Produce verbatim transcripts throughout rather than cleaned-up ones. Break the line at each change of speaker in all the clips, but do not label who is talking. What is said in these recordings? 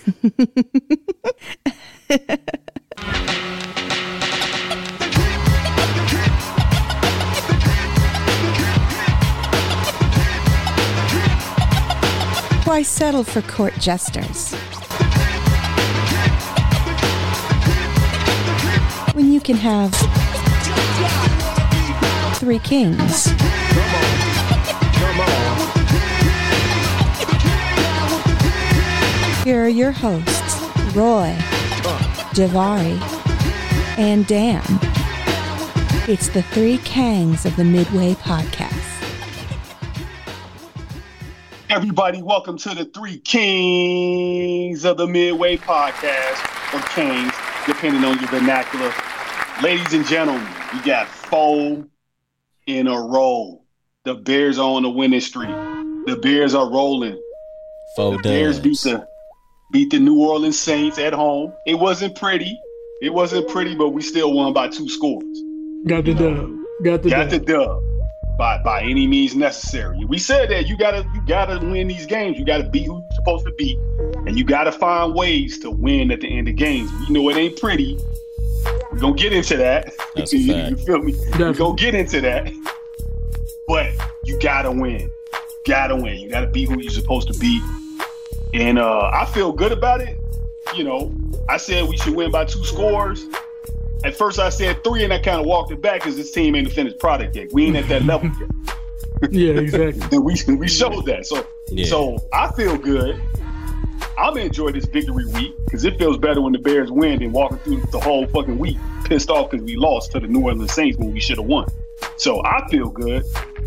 Why settle for court jesters when you can have three kings? Here are your hosts, Roy, Javari, and Dan. It's the Three Kangs of the Midway Podcast.
Everybody, welcome to the Three Kings of the Midway Podcast, or Kings, depending on your vernacular. Ladies and gentlemen, we got four in a row. The Bears are on the winning streak. The Bears are rolling.
Four
the Bears beat the beat the New Orleans Saints at home. It wasn't pretty. It wasn't pretty, but we still won by two scores.
Got the dub. Got the
Got
dub.
the dub. By by any means necessary. We said that you gotta you gotta win these games. You gotta beat who you're supposed to beat, and you gotta find ways to win at the end of games. You know it ain't pretty. We're gonna get into that.
That's a
you,
fact.
you feel me? We're gonna get into that. But you gotta win. You gotta win. You gotta beat who you're supposed to beat. And uh, I feel good about it. You know, I said we should win by two scores. At first I said three, and I kind of walked it back because this team ain't a finished product yet. We ain't at that level yet.
Yeah, exactly.
And we we showed that. So
yeah.
so I feel good. I'm gonna enjoy this victory week because it feels better when the Bears win than walking through the whole fucking week pissed off because we lost to the New Orleans Saints when we should have won. So I feel good.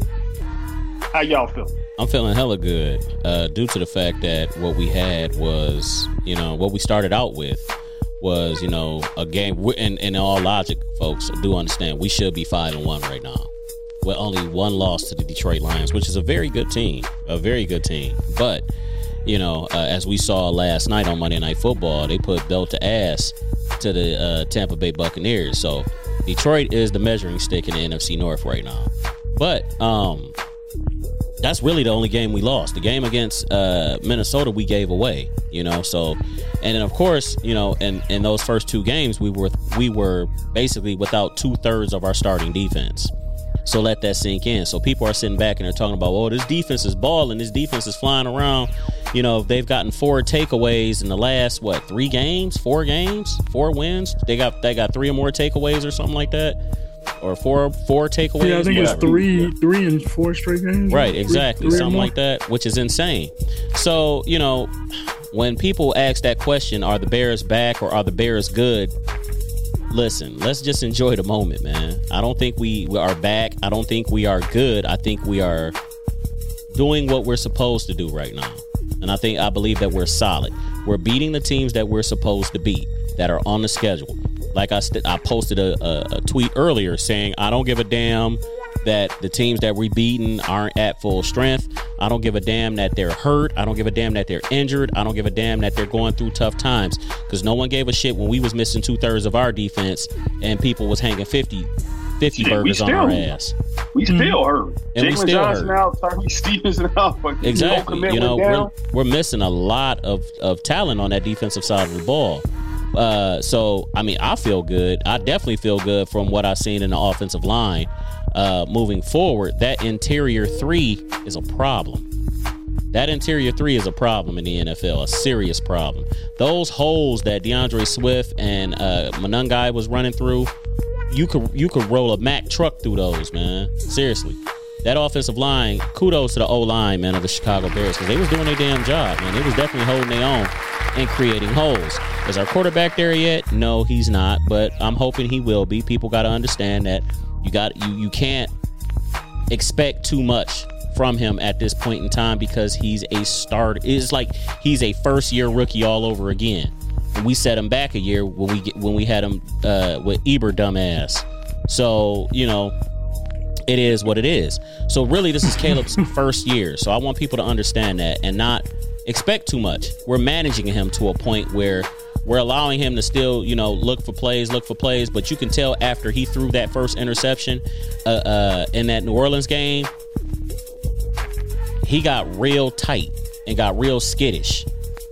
How y'all feel?
I'm feeling hella good uh, due to the fact that what we had was, you know, what we started out with was, you know, a game. And in all logic, folks do understand we should be five and one right now. With only one loss to the Detroit Lions, which is a very good team, a very good team. But, you know, uh, as we saw last night on Monday Night Football, they put belt to ass to the uh, Tampa Bay Buccaneers. So Detroit is the measuring stick in the N F C North right now. But um, that's really the only game we lost. The game against uh, Minnesota we gave away, you know. So, and then of course, you know, in, in those first two games we were we were basically without two thirds of our starting defense. So let that sink in. So people are sitting back and they're talking about, oh, this defense is balling. This defense is flying around. You know, they've gotten four takeaways in the last, what, three games, four games, four wins. They got they got three or more takeaways or something like that, or four four takeaways.
Yeah, I think
whatever.
it's three, three and four straight games.
Right, exactly,
three, three
something like that, which is insane. So, you know, when people ask that question, are the Bears back or are the Bears good? Listen, let's just enjoy the moment, man. I don't think we are back. I don't think we are good. I think we are doing what we're supposed to do right now. And I think I believe that we're solid. We're beating the teams that we're supposed to beat that are on the schedule. Like I, st- I posted a, a, a tweet earlier saying, I don't give a damn that the teams that we're beating aren't at full strength. I don't give a damn that they're hurt. I don't give a damn that they're injured. I don't give a damn that they're going through tough times, because no one gave a shit when we was missing two thirds of our defense and people was hanging fifty, fifty yeah, burgers still, on our ass.
We still mm-hmm. hurt.
And
Jalen
we still
Johnson
hurt.
out, Tyree Stevenson out.
Exactly. You know, we're, we're missing a lot of, of talent on that defensive side of the ball. Uh, so, I mean, I feel good. I definitely feel good from what I've seen in the offensive line. Uh, moving forward, that interior three is a problem. That interior three is a problem in the N F L, a serious problem. Those holes that DeAndre Swift and uh, Monangai was running through, you could you could roll a Mack truck through those, man. Seriously. That offensive line, kudos to the O-line, man, of the Chicago Bears, because they was doing their damn job, man. They was definitely holding their own and creating holes. Is our quarterback there yet? No, he's not, but I'm hoping he will be. People got to understand that you got you you can't expect too much from him at this point in time, because he's a start. It's like he's a first year rookie all over again. And we set him back a year when we get, when we had him uh, with Eber dumbass. So, you know, it is what it is. So really, this is Caleb's first year. So I want people to understand that and not expect too much. We're managing him to a point where we're allowing him to still, you know, look for plays, look for plays. But you can tell after he threw that first interception uh, uh, in that New Orleans game, he got real tight and got real skittish.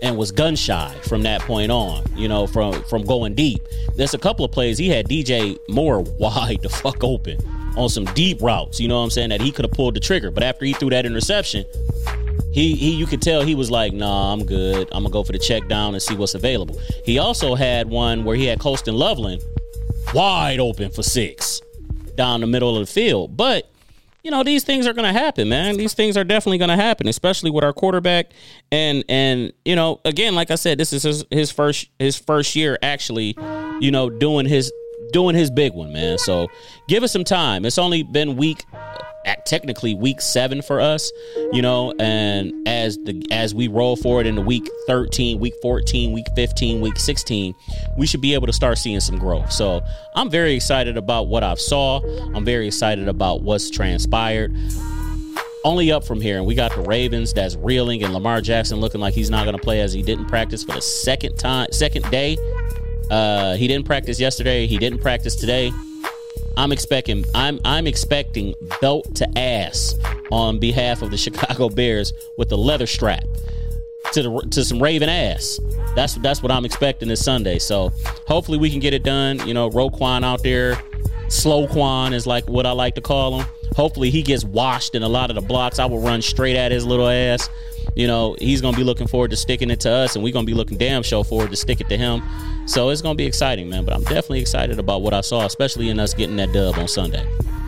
and was gun shy from that point on, you know, from, from going deep. There's a couple of plays he had D J Moore wide the fuck open on some deep routes, you know what I'm saying, that he could have pulled the trigger. But after he threw that interception, he, he you could tell he was like, nah, I'm good. I'm going to go for the check down and see what's available. He also had one where he had Colston Loveland wide open for six down the middle of the field. But, you know, these things are going to happen, man. These things are definitely going to happen, especially with our quarterback. And, and you know, again, like I said, this is his, his first his first year actually, you know, doing his doing his big one, man. So give us some time. It's only been week technically week seven for us, you know, and as the as we roll forward into week thirteen, week fourteen, week fifteen, week sixteen, we should be able to start seeing some growth. So I'm very excited about what I've saw. I'm very excited about what's transpired. Only up from here, and we got the Ravens that's reeling, and Lamar Jackson looking like he's not going to play as he didn't practice for the second time, second day. Uh, he didn't practice yesterday. He didn't practice today. I'm expecting I'm I'm expecting belt to ass on behalf of the Chicago Bears with the leather strap to the to some Raven ass. That's that's what I'm expecting this Sunday. So hopefully we can get it done. You know, Roquan out there, Slow Quan is like what I like to call him. Hopefully he gets washed in a lot of the blocks. I will run straight at his little ass. You know, he's going to be looking forward to sticking it to us, and we're going to be looking damn show forward to stick it to him. So it's going to be exciting, man. But I'm definitely excited about what I saw, especially in us getting that dub on Sunday.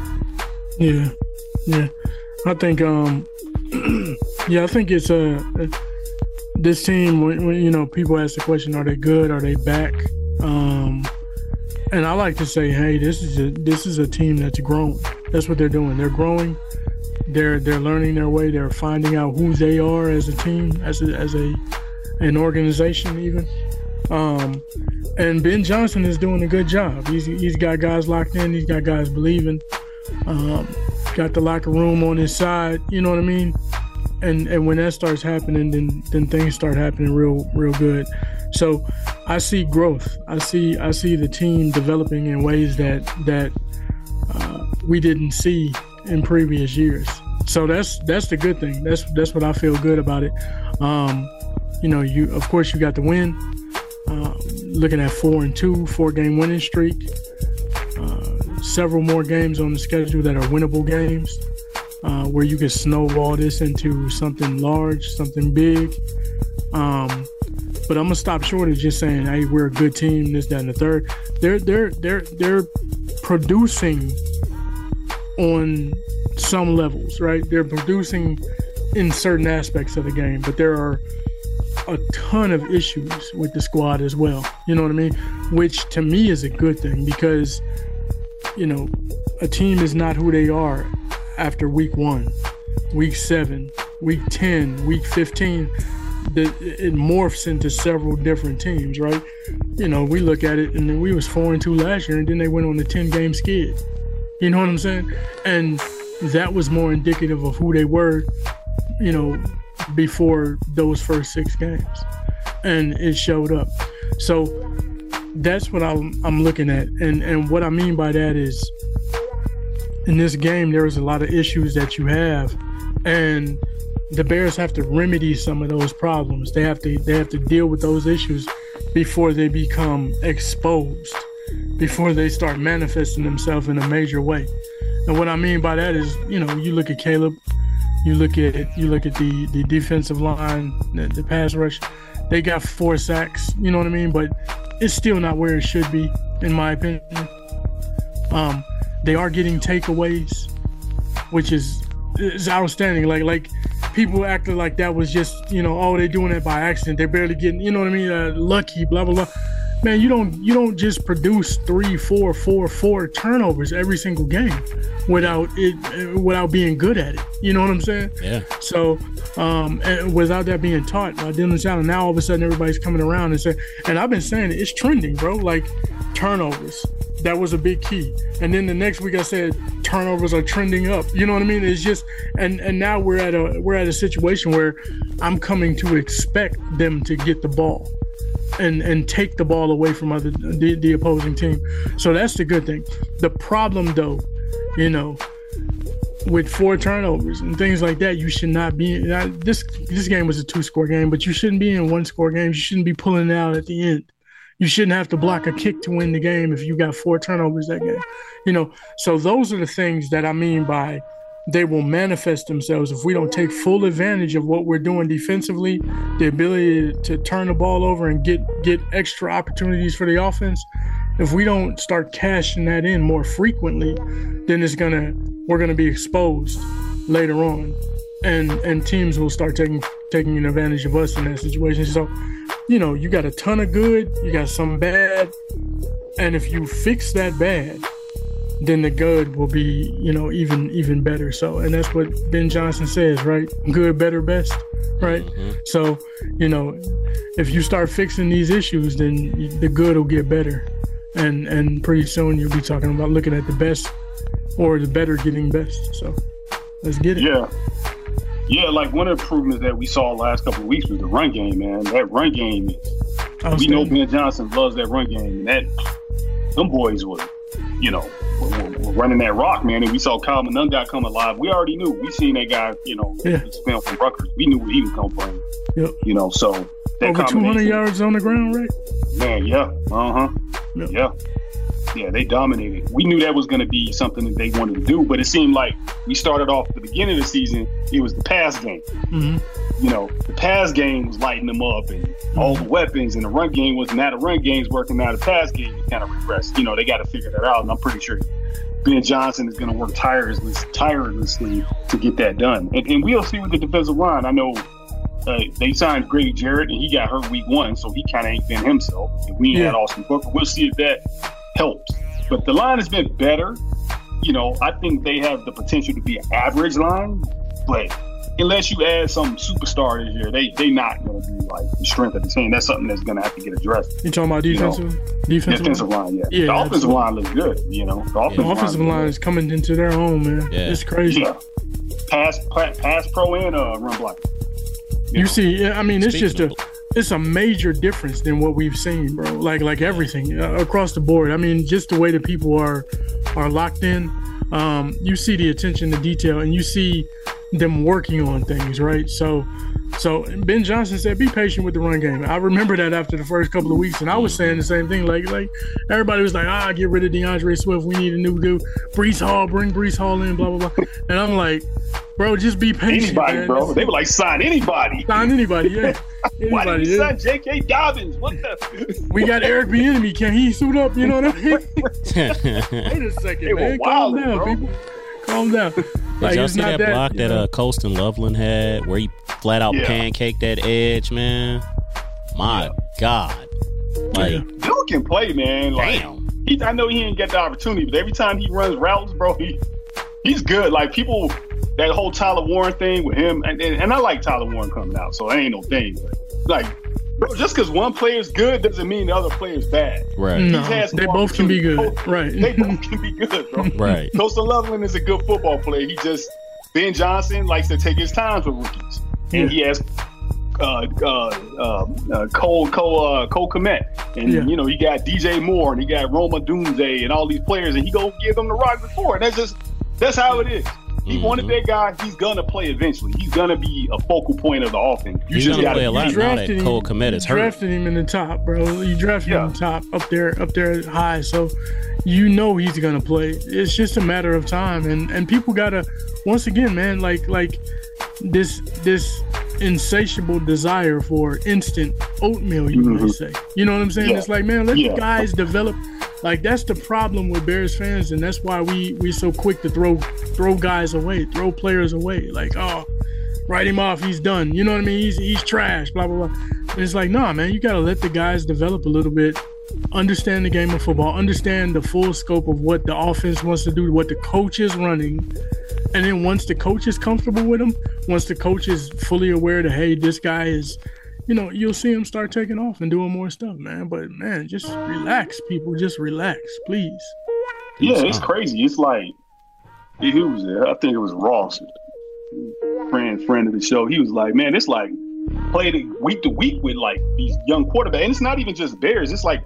Yeah, yeah. I think, um, yeah, I think it's uh, this team. When, when you know people ask the question, are they good? Are they back? Um, and I like to say, hey, this is a this is a team that's grown. That's what they're doing. They're growing. They're they're learning their way. They're finding out who they are as a team, as a, as a an organization, even. Um, and Ben Johnson is doing a good job. He's he's got guys locked in. He's got guys believing. Um, got the locker room on his side. You know what I mean? And and when that starts happening, then then things start happening real real good. So I see growth. I see I see the team developing in ways that that uh, we didn't see in previous years. So that's that's the good thing. That's that's what I feel good about it. Um, you know, you of course you got the win. Uh, looking at four and two, four game winning streak. Uh, several more games on the schedule that are winnable games, uh, where you can snowball this into something large, something big. Um, but I'm gonna stop short of just saying, "Hey, we're a good team." This, that, and the third. They're they're they're they're producing on some levels, right? They're producing in certain aspects of the game, but there are a ton of issues with the squad as well. You know what I mean? Which to me is a good thing, because, you know, a team is not who they are after week one, week seven, week ten, week fifteen. The, it morphs into several different teams, right? You know, we look at it and then we was four and two last year, and then they went on a ten game skid. You know what I'm saying? And that was more indicative of who they were, you know, before those first six games, and it showed up. So that's what I'm, I'm looking at. And, and what I mean by that is, in this game, there's a lot of issues that you have, and the Bears have to remedy some of those problems. They have to they have to deal with those issues before they become exposed, before they start manifesting themselves in a major way. And what I mean by that is, you know, you look at Caleb, you look at you look at the, the defensive line, the, the pass rush. They got four sacks, you know what I mean? But it's still not where it should be, in my opinion. Um, they are getting takeaways, which is is outstanding. Like like people acted like that was just, you know, oh, they're doing it by accident. They're barely getting, you know what I mean, uh, lucky, blah, blah, blah. Man, you don't you don't just produce three, four, four, four turnovers every single game without it without being good at it. You know what I'm saying?
Yeah.
So um, and without that being taught by Dylan Allen, now all of a sudden everybody's coming around and saying, and I've been saying it, it's trending, bro. Like turnovers, that was a big key. And then the next week I said turnovers are trending up. You know what I mean? It's just and and now we're at a we're at a situation where I'm coming to expect them to get the ball and and take the ball away from other the, the opposing team. So that's the good thing. The problem, though, you know, with four turnovers and things like that, you should not be. Now, this this game was a two-score game, but you shouldn't be in one-score games. You shouldn't be pulling it out at the end. You shouldn't have to block a kick to win the game if you got four turnovers that game. You know, so those are the things that I mean by they will manifest themselves if we don't take full advantage of what we're doing defensively, the ability to turn the ball over and get get extra opportunities for the offense. If we don't start cashing that in more frequently, then it's gonna we're gonna be exposed later on, and and teams will start taking taking advantage of us in that situation. So, you know, you got a ton of good, you got some bad, and if you fix that bad, then the good will be, you know, even even better. So, and that's what Ben Johnson says, right? Good, better, best, right? Mm-hmm. So, you know, if you start fixing these issues, then the good will get better. And and pretty soon you'll be talking about looking at the best or the better getting best. So let's get it.
Yeah. Yeah, like one of the improvements that we saw last couple of weeks was the run game, man. That run game, we know Ben Johnson loves that run game. And that them boys were, you know, were, were running that rock, man. And we saw Kyle Monangai come alive. We already knew. We seen that guy, you know,
yeah.
film from Rutgers. We knew where he was coming from.
Yep.
You know, so that
over two hundred yards on the ground, right?
Man, yeah. Uh-huh.
Yep.
Yeah. Yeah, they dominated. We knew that was going to be something that they wanted to do, but it seemed like we started off at the beginning of the season, it was the pass game.
Mm-hmm.
You know, the pass game was lighting them up and mm-hmm. all the weapons, and the run game was now the run game's working, now the pass game kind of regressed. You know, they got to figure that out, and I'm pretty sure Ben Johnson is going to work tirelessly, tirelessly to get that done. And, and we'll see with the defensive line. I know uh, they signed Grady Jarrett, and he got hurt week one, so he kind of ain't been himself. And we ain't
yeah.
had Austin Booker. We'll see if that helps. But the line has been better. You know, I think they have the potential to be an average line, but unless you add some superstar this year, they they not going to be like the strength of the team. That's something that's going to have to get addressed.
You talking about defensive,
you know,
defensive,
defensive line? line yeah.
yeah.
The offensive
absolutely.
line looks good. You know, the offensive,
the offensive line, line is coming into their own, man.
Yeah.
It's crazy.
Yeah, pass, pass pro and uh, run block.
You, you know? see, I mean, it's
Speaking
just a. It's a major difference than what we've seen, bro. Like like everything uh, across the board. I mean, just the way that people are are locked in. Um, you see the attention to detail, and you see them working on things, right? So, so Ben Johnson said, "Be patient with the run game." I remember that after the first couple of weeks, and I was saying the same thing. Like like everybody was like, "Ah, get rid of DeAndre Swift. We need a new dude. Breece Hall, bring Breece Hall in." Blah blah blah. And I'm like, bro, just be patient.
Anybody,
man.
bro. They were like, sign anybody.
Sign anybody, yeah. Anybody,
Why did you
yeah.
sign J K. Dobbins? What the?
We got Eric Bieniemy. Can he suit up? You know what I mean? Wait a second,
They
man.
were
Calm
wildin',
down,
bro.
people. Calm down.
Did
Like,
y'all
it's
see
not
that block that
you know?
uh, Colston Loveland had where he flat out
Yeah.
pancaked that edge, man? My
Yeah.
God. Like,
Yeah.
Dude can play, man. Like,
damn.
he, I know he didn't get the opportunity, but every time he runs routes, bro, he he's good. Like, people, that whole Tyler Warren thing with him, and, and, and I like Tyler Warren coming out, so that ain't no thing. But, like, bro, just because one player's good doesn't mean the other player's bad.
Right.
No,
He's had some
they both can be good.
opportunities.
Right.
They both can be good, bro.
Right.
Coastal Loveland is a good football player. He just, Ben Johnson likes to take his time with rookies. And
Yeah.
he has uh, uh, uh, uh, Cole Cole uh, Cole Kmet, and
Yeah.
you know he got D J Moore, and he got Roma Dunze, and all these players, and he gonna give them the rock before. And that's just that's how it is. He
Mhm.
wanted that guy. He's gonna play eventually. He's gonna be a focal point of the offense. You
He's
just
gonna
gotta
play a lot
be-
now that Cole Kmet is
you
hurt.
drafted him in the top, bro. You drafted
Yeah.
him top up there, up there high. So you know he's gonna play. It's just a matter of time, and and people gotta, once again, man, like like this this insatiable desire for instant oatmeal, you
Mhm.
might say. You know what I'm saying?
Yeah.
It's like, man, let
Yeah.
the guys develop. Like, that's the problem with Bears fans, and that's why we we so quick to throw throw guys away, throw players away. Like, oh, write him off, he's done. You know what I mean? He's he's trash, blah blah blah. And it's like, nah, man, you gotta let the guys develop a little bit, understand the game of football, understand the full scope of what the offense wants to do, what the coach is running. And then once the coach is comfortable with him, once the coach is fully aware that, hey, this guy is, you know, you'll see him start taking off and doing more stuff, man. But, man, just relax, people. Just relax, please.
Yeah, it's crazy. It's like who was there? I think it was Ross, friend friend of the show. He was like, man, it's like played week to week with like these young quarterbacks, and it's not even just Bears. It's like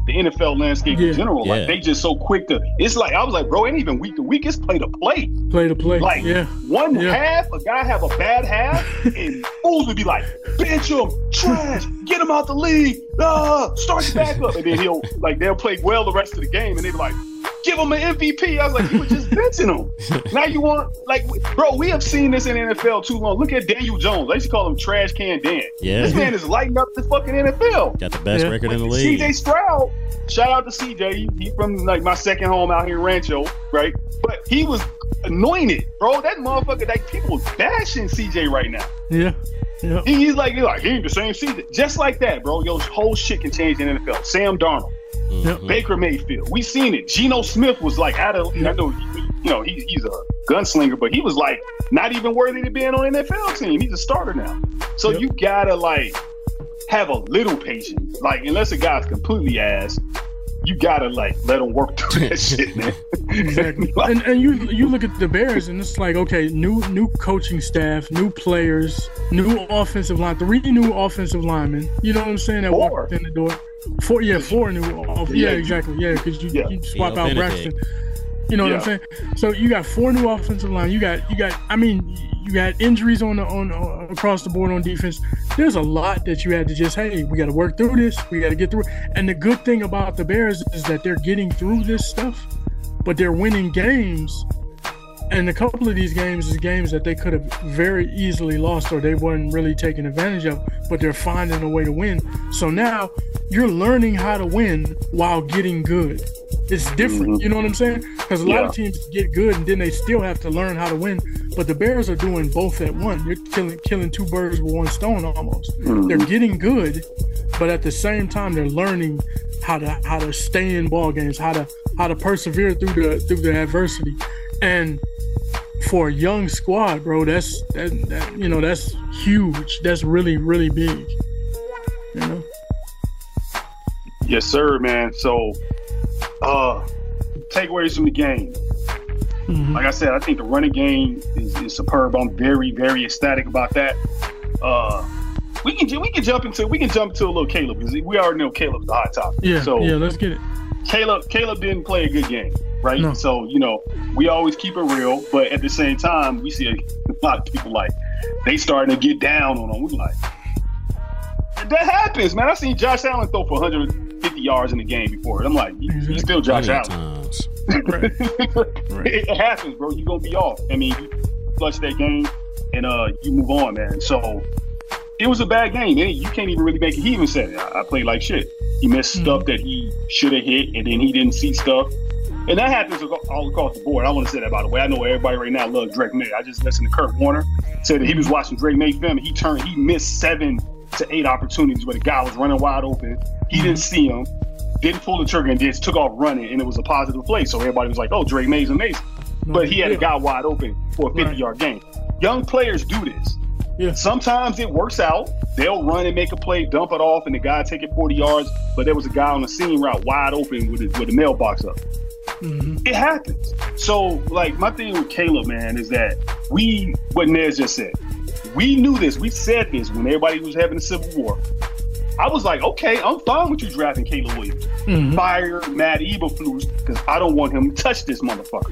the N F L landscape
yeah.
in general.
Yeah.
Like they just so quick to. It's like I was like, bro, it ain't even week to week. It's play to play.
Play to play.
Like
yeah.
one
yeah.
half, a guy have a bad half, and fools would be like, bench him, trash, get him out the league, uh, start back up, and then he'll like they'll play well the rest of the game, and they be like, give him an M V P. I was like, you were just benching him. Now you want like, bro, we have seen this in the N F L too long. Look at Daniel Jones. I used to call him Trash Can Dan.
Yeah.
This man is lighting up the fucking N F L.
Got the best
Yeah.
record in the
C
league.
J Stroud, shout out to C J. He, he from like my second home out here in Rancho, right? But he was anointed, bro. That motherfucker, like people bashing C J right now.
Yeah. Yeah.
He, he's like, he's like, he ain't the same C J. Just like that, bro. Your whole shit can change in the N F L. Sam Darnold,
Mhm.
Baker Mayfield. We seen it. Geno Smith was like out of, I know, you know, he, he's a gunslinger, but he was like not even worthy to be on an N F L team. He's a starter now. So
Yep.
you gotta like have a little patience. Like unless a guy's completely ass, you gotta like let him work through that shit, man.
Exactly.
Like,
And and you you look at the Bears and it's like, okay, new new coaching staff, new players, new offensive line, three new offensive linemen. You know what I'm saying? That
Four.
walked in the door. Four, yeah, four new. Off, yeah,
Yeah, you-
exactly. Yeah, because you,
Yeah.
you swap
Theo
out
Benedict.
Braxton. You know what I'm
Yeah.
saying? So you got four new offensive line. You got you got. I mean, you got injuries on the on, on across the board on defense. There's a lot that you had to just hey, we got to work through this. We got to get through it. And the good thing about the Bears is that they're getting through this stuff, but they're winning games. And a couple of these games is games that they could have very easily lost or they weren't really taking advantage of, but they're finding a way to win. So now you're learning how to win while getting good. It's different.
Mhm.
You know what I'm saying? Because a lot
Yeah.
of teams get good and then they still have to learn how to win. But the Bears are doing both at one. You're killing killing two birds with one stone almost.
Mhm.
They're getting good, but at the same time they're learning how to how to stay in ball games, how to how to persevere through the through the adversity. And for a young squad, bro, that's that, that you know that's huge. That's really really big. You know.
yes, sir, man. So, uh, takeaways from the game.
Mhm.
Like I said, I think the running game is, is superb. I'm very, very ecstatic about that. Uh, we can ju- we can jump into we can jump to a little Caleb because we already know Caleb's the hot topic.
Yeah.
So
yeah. Let's get it.
Caleb Caleb didn't play a good game, right?
No.
So you know we always keep it real, but at the same time we see a lot of people like they starting to get down on him. We like that happens, man. I've seen Josh Allen throw for one hundred fifty yards in the game before. I'm like, he- he's still Josh
Plenty of
Allen.
times.
Right.
it, it happens, bro. You're gonna be off. I mean, you flush that game and uh you move on, man. So it was a bad game, man. You can't even really make it. He even said it. I, I played like shit. He missed
Mhm.
stuff that he should have hit, and then he didn't see stuff. And that happens all across the board. I want to say that, by the way. I know everybody right now loves Drake May. I just listened to Kurt Warner said that he was watching Drake May film and he turned, he missed seven to eight opportunities where the guy was running wide open. He didn't see him, didn't pull the trigger, and just took off running, and it was a positive play. So everybody was like, "Oh, Drake May's amazing," but he had a guy wide open for a fifty-yard game. Young players do this.
Yeah.
Sometimes it works out. They'll run and make a play, dump it off, and the guy take it forty yards. But there was a guy on the seam route wide open with the, with the mailbox up.
Mhm.
It happens. So, like, my thing with Caleb, man, is that we, what Nez just said, we knew this. We said this when everybody was having a civil war. I was like, okay, I'm fine with you drafting Caleb Williams.
Mhm.
Fire Matt Eberflus because I don't want him to touch this motherfucker.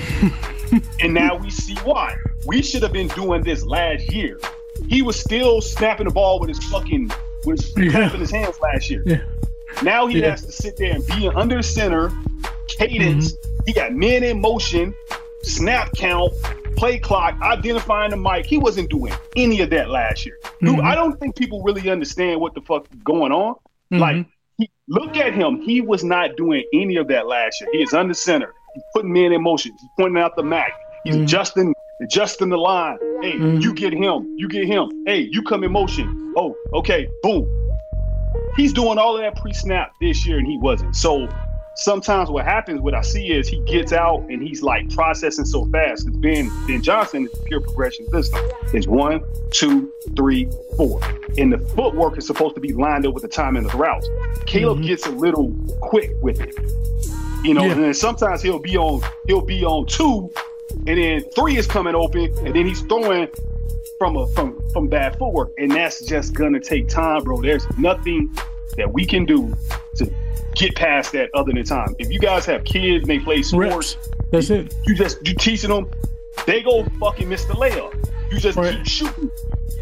And now we see why. We should have been doing this last year. He was still snapping the ball with his fucking, with his,
Yeah.
clapping his hands last year.
Yeah.
Now he
Yeah.
has to sit there and be under center, cadence. He got men in motion, snap count, play clock, identifying the mic. He wasn't doing any of that last year. Dude,
Mhm.
I don't think people really understand what the fuck is going on.
Mhm.
Like, he, look at him. He was not doing any of that last year. He is under center. He's putting men in motion. He's pointing out the Mac. He's
Mhm.
adjusting, adjusting the line. Hey,
Mhm.
you get him. You get him. Hey, you come in motion. Oh, okay. Boom. He's doing all of that pre-snap this year, and he wasn't. So sometimes what happens, what I see is he gets out and he's like processing so fast. Because Ben, Ben Johnson is pure progression system. It's one, two, three, four. And the footwork is supposed to be lined up with the timing of the routes. Caleb
Mhm.
gets a little quick with it. You know,
Yeah.
and then sometimes he'll be on he'll be on two, and then three is coming open, and then he's throwing from a from from bad footwork, and that's just gonna take time, bro. There's nothing that we can do to get past that other than time. If you guys have kids and they play sports,
Reps. That's it.
You just you teaching them, they go fucking miss the layup. You just right. keep shooting.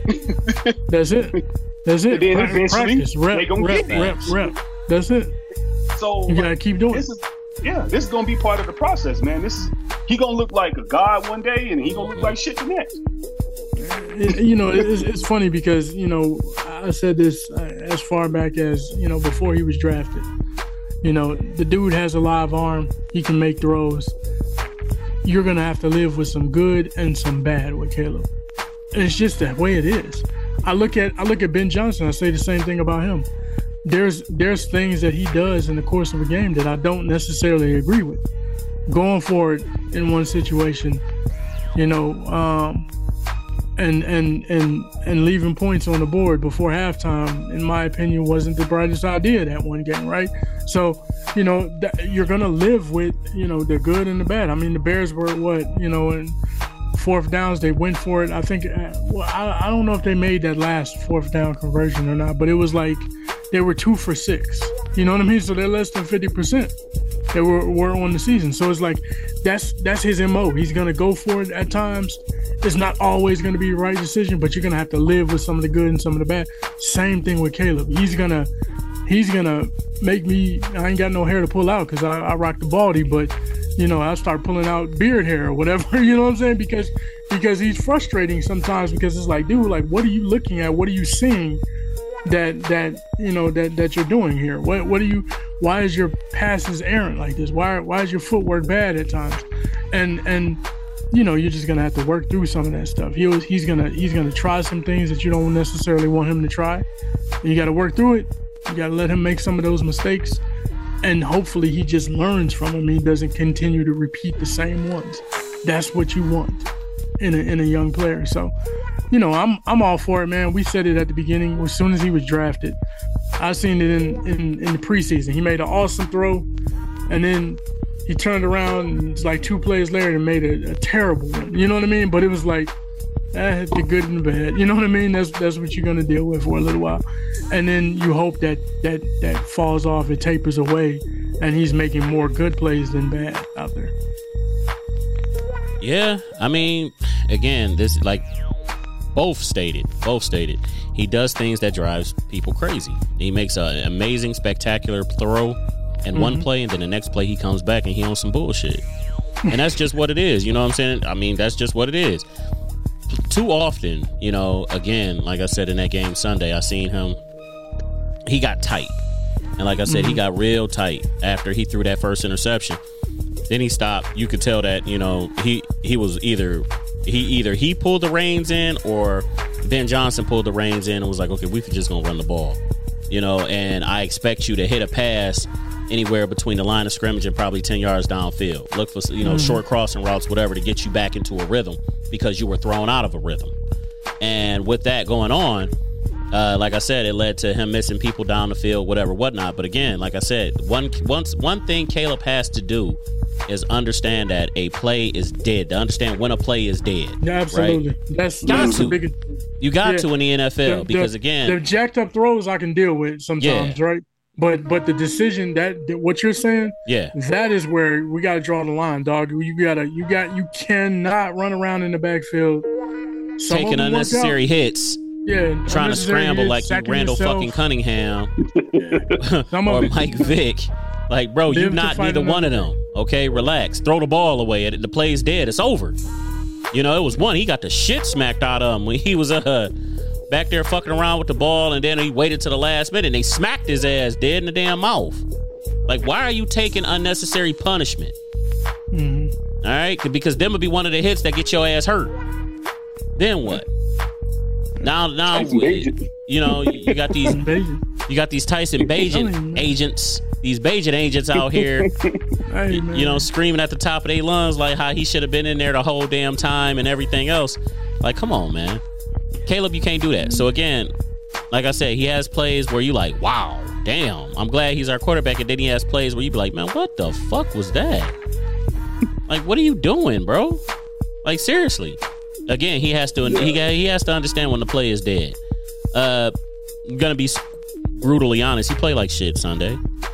That's it. That's it.
And then
pra-
eventually,
practice. Rep,
they gonna
rep,
get
rep, rep, rep. That's it.
So
you gotta like, keep doing
this
it.
Is, yeah, this is gonna be part of the process, man. This is he gonna look like a god one day, and he gonna look like shit the next.
It, you know, it's, it's funny because you know I said this as far back as you know before he was drafted. You know, the dude has a live arm. He can make throws. You're gonna have to live with some good and some bad with Caleb. And it's just that way it is. I look at I look at Ben Johnson. I say the same thing about him. There's there's things that he does in the course of a game that I don't necessarily agree with. Going for it in one situation, you know, um, and and and and leaving points on the board before halftime, in my opinion, wasn't the brightest idea that one game, right? So, you know, th- you're gonna live with, you know, the good and the bad. I mean, the Bears were what, you know, and fourth downs, they went for it. I think, uh, well, I, I don't know if they made that last fourth down conversion or not, but it was like they were two for six. You know what I mean? So they're less than fifty percent. They were, were on the season. So it's like that's that's his M O. He's going to go for it at times. It's not always going to be the right decision, but you're going to have to live with some of the good and some of the bad. Same thing with Caleb. He's going to he's gonna make me, I ain't got no hair to pull out because I, I rock the baldy, but, you know, I'll start pulling out beard hair or whatever, you know what I'm saying? Because because he's frustrating sometimes because it's like, dude, like, what are you looking at? What are you seeing that, that you know, that, that you're doing here? What what are you, why is your passes errant like this? Why why is your footwork bad at times? And, and you know, you're just gonna have to work through some of that stuff. He was, he's gonna he's gonna try some things that you don't necessarily want him to try. And you got to work through it. You got to let him make some of those mistakes, and hopefully he just learns from them. He doesn't continue to repeat the same ones. That's what you want in a in a young player. So, you know, I'm I'm all for it, man. We said it at the beginning. As soon as he was drafted, I seen it in in, in the preseason. He made an awesome throw, and then he turned around and it's like two plays later and made a, a terrible one. You know what I mean? But it was like, eh, the good and the bad. You know what I mean? That's that's what you're gonna deal with for a little while, and then you hope that that that falls off, it tapers away, and he's making more good plays than bad out there.
Yeah, I mean, again, this like both stated, both stated, he does things that drives people crazy. He makes an amazing, spectacular throw in mm-hmm. one play, and then the next play he comes back and he on some bullshit, and that's just what it is. You know what I'm saying? I mean, that's just what it is. Too often, you know, again, like I said in that game Sunday, I seen him, he got tight. And like I said, mm-hmm. he got real tight after he threw that first interception. Then he stopped. You could tell that, you know, he, he was either, he either he pulled the reins in or Ben Johnson pulled the reins in and was like, okay, we just going to run the ball. You know, and I expect you to hit a pass anywhere between the line of scrimmage and probably ten yards downfield. Look for, you know, mm-hmm. short crossing routes, whatever, to get you back into a rhythm because you were thrown out of a rhythm. And with that going on, uh, like I said, it led to him missing people down the field, whatever, whatnot. But again, like I said, one once one thing Caleb has to do is understand that a play is dead. To understand when a play is dead.
Yeah, absolutely. Right? That's,
got
that's
to.
the biggest,
you got
yeah.
to in the N F L
the,
because
the,
again,
the jacked up throws I can deal with sometimes,
yeah.
right? But but the decision that, that what you're saying,
yeah,
that is where we got to draw the line, dog. You gotta you got you cannot run around in the backfield
Some taking unnecessary hits.
Yeah,
trying to scramble hits, like you Randall yourself. fucking Cunningham yeah. or Mike Vick. Like, bro, you not neither one of them. Okay, relax. Throw the ball away. The play's dead. It's over. You know, it was one. He got the shit smacked out of him when he was uh back there fucking around with the ball, and then he waited to the last minute and they smacked his ass dead in the damn mouth. Like, why are you taking unnecessary punishment?
Mm-hmm.
All right, because them would be one of the hits that get your ass hurt. Then what? Now, now, you know, you got these, you got these Tyson Bagent agents, these Bagent agents out here,
hey,
you know, screaming at the top of their lungs like how he should have been in there the whole damn time and everything else. Like, come on, man. Caleb, you can't do that. So again, like I said, he has plays where you like, wow, damn, I'm glad he's our quarterback. And then he has plays where you be like, man, what the fuck was that? Like, what are you doing, bro? Like, seriously. Again, he has to he he has to understand when the play is dead. Uh, I'm gonna be brutally honest. He played like shit Sunday.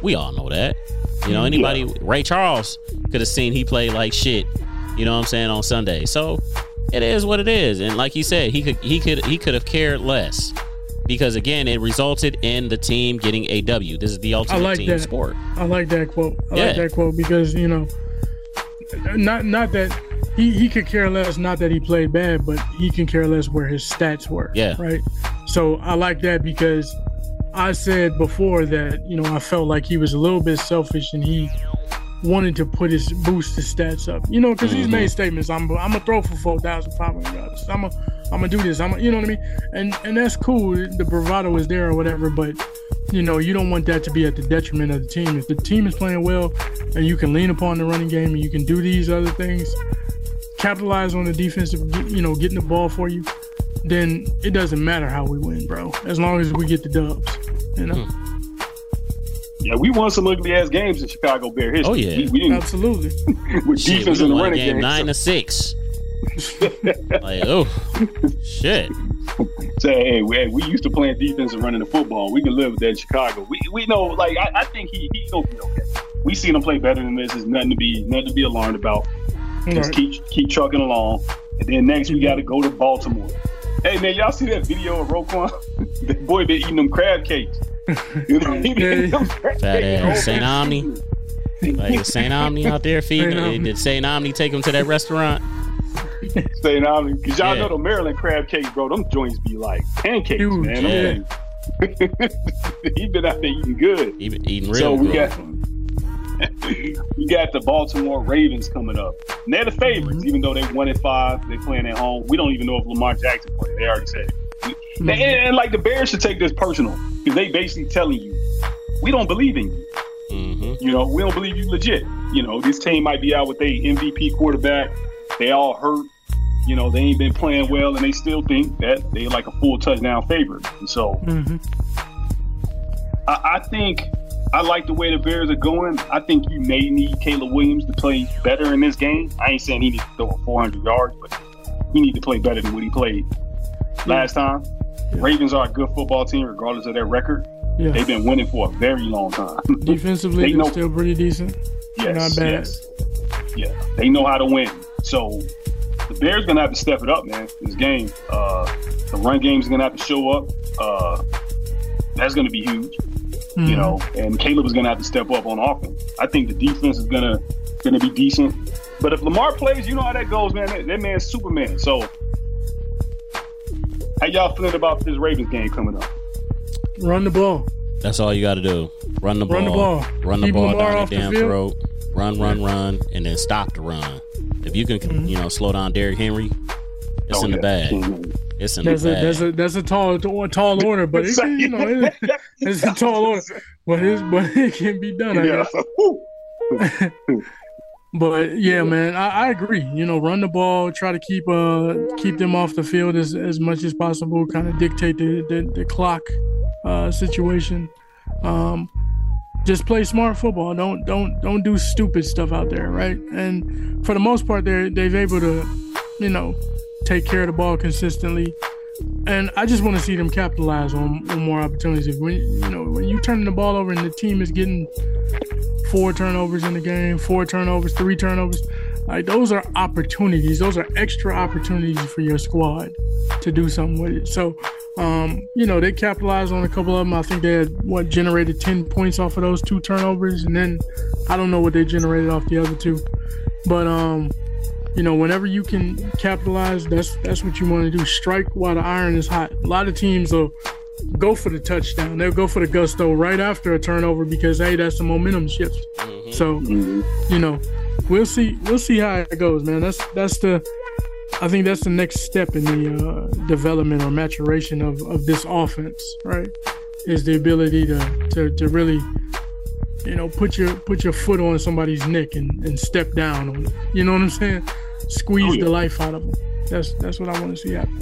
We all know that. You know, anybody, yeah. Ray Charles could have seen he played like shit. You know what I'm saying, on Sunday. So it is what it is. And like he said, he could he could he could have cared less. Because again, it resulted in the team getting a W. This is the ultimate
like
team
that.
sport.
I like that quote. I
yeah.
like that quote because, you know, not not that he, he could care less, not that he played bad, but he can care less where his stats were.
Yeah.
Right. So I like that because I said before that, you know, I felt like he was a little bit selfish and he wanted to put his boost his stats up, you know, because mm-hmm. he's made statements. I'm I'm gonna throw for four thousand five hundred yards. I'm gonna I'm gonna do this. I'm gonna, you know what I mean? And and that's cool. The bravado is there or whatever, but you know, you don't want that to be at the detriment of the team. If the team is playing well and you can lean upon the running game and you can do these other things, capitalize on the defensive, you know, getting the ball for you, then it doesn't matter how we win, bro. As long as we get the dubs, you know.
Hmm.
Yeah, we won some ugly ass games in Chicago Bear history.
Oh yeah,
we, we didn't,
absolutely.
With
shit,
defense
we
in the
won
running
game
game,
nine
so.
to six. Like, oh shit.
Say, hey, we, we used to playing defense and running the football. We can live with that in Chicago. We we know, like I, I think he he's gonna be okay. We seen him play better than this. There's nothing to be nothing to be alarmed about. Just
Right.
keep keep trucking along. And then next we got to go to Baltimore. Hey man, y'all see that video of Roquan? That boy been eating them crab cakes. You know, he been eating them crab
Fat
cakes.
ass Saint Omni. Like is Saint Omni out there feeding?
Saint
Did Saint Omni take him to that restaurant?
Saying Omni, because y'all
Yeah.
know the Maryland crab cakes, bro. Them joints be like pancakes,
Huge,
man.
yeah.
Them things- he been out there eating good.
He been eating real
So we
good.
got we got the Baltimore Ravens coming up. And they're the favorites,
Mm-hmm.
even though they one and five. They playing at home. We don't even know if Lamar Jackson playing. They already said it.
Mm-hmm.
And, and like the Bears should take this personal because they basically telling you, we don't believe in you.
Mm-hmm.
You know, we don't believe you legit. You know, this team might be out with their M V P quarterback. They all hurt. You know, they ain't been playing well, and they still think that they like a full touchdown favorite. And so,
Mm-hmm.
I, I think I like the way the Bears are going. I think you may need Caleb Williams to play better in this game. I ain't saying he needs to throw four hundred yards, but he needs to play better than what he played last time.
Yeah.
Ravens are a good football team, regardless of their record.
Yeah.
They've been winning for a very long time.
Defensively,
They
they're
know-
still pretty decent.
Yes,
Not bad.
yes. Yeah, they know how to win. So the Bears gonna have to step it up, man. This game, uh, the run game's gonna have to show up. Uh, that's gonna be huge,
Mm-hmm.
you know. And Caleb is gonna have to step up on offense. I think the defense is gonna gonna be decent. But if Lamar plays, you know how that goes, man. That, that man's Superman. So, how y'all feeling about this Ravens game coming up?
Run the ball.
That's all you got to do. Run the ball.
Run the ball.
Run the
Keep
ball
Lamar
down
off
the
the
damn
field.
throat. Run, run, run, and then stop the run. If you can,
Mm-hmm.
you know, slow down Derrick Henry, it's
Oh,
in the
yeah.
bag. It's in
That's
the
a
bag.
that's a that's a tall tall order, but it, you know it, it's a tall order, but it's but it can be done. I
Yeah.
guess.
Woo.
But yeah, man, I, I agree. You know, run the ball, try to keep uh keep them off the field as, as much as possible. Kind of dictate the the, the clock uh, situation. Um, just play smart football. Don't don't don't do stupid stuff out there, right? And for the most part, they they've able to, you know, take care of the ball consistently. And I just want to see them capitalize on, on more opportunities. When you know when you turning the ball over and the team is getting four turnovers in the game, four turnovers, three turnovers, like those are opportunities. Those are extra opportunities for your squad to do something with it. So, um, you know, they capitalized on a couple of them. I think they had what generated ten points off of those two turnovers, and then I don't know what they generated off the other two, but um. You know, whenever you can capitalize, that's that's what you want to do. Strike while the iron is hot. A lot of teams will go for the touchdown. They'll go for the gusto right after a turnover because, hey, that's the momentum shift.
Mm-hmm.
So,
Mm-hmm.
you know, we'll see. We'll see how it goes, man. That's that's the. I think that's the next step in the uh, development or maturation of, of this offense, right? Is the ability to to, to really, you know, put your put your foot on somebody's neck and, and step down on it. You know what I'm saying? Squeeze
Oh, yeah.
the life out of them. That's that's what I want to see happen.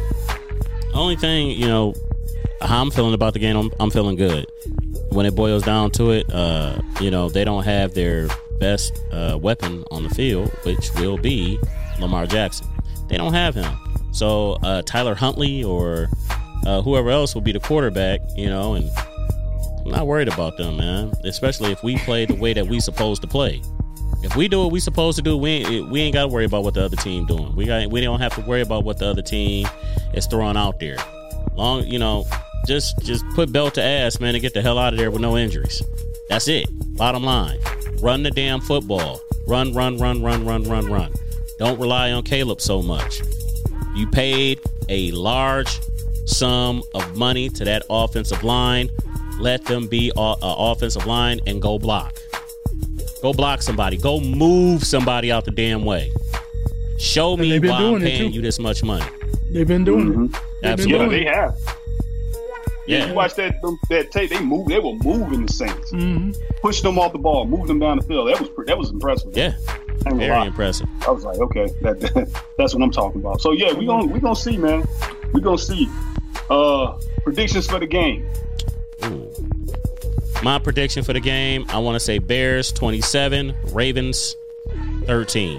Only thing, you know, how I'm feeling about the game, I'm, I'm feeling good. When it boils down to it, uh, you know, they don't have their best uh, weapon on the field, which will be Lamar Jackson. They don't have him. So uh, Tyler Huntley or uh, whoever else will be the quarterback, you know, and I'm not worried about them, man. Especially if we play the way that we supposed to play. If we do what we supposed to do, we ain't, we ain't got to worry about what the other team doing. We got we don't have to worry about what the other team is throwing out there. Long, you know, just just put belt to ass, man, and get the hell out of there with no injuries. That's it. Bottom line, run the damn football. Run, run, run, run, run, run, run. Don't rely on Caleb so much. You paid a large sum of money to that offensive line. Let them be an offensive line and go block. Go block somebody. Go move somebody out the damn way. Show me why I'm paying you this much money.
They've been doing
mm-hmm.
it.
Absolutely.
Yeah, they have.
Yeah.
You watch that that tape. They move. They were moving the Saints,
mm-hmm.
push them off the ball, move them down the field. That was that was impressive.
Yeah, very impressive.
I was like, okay, that, that that's what I'm talking about. So yeah, we gonna we gonna see, man. We gonna see. Uh, predictions for the game.
Ooh. My prediction for the game, I want to say Bears twenty-seven, Ravens thirteen.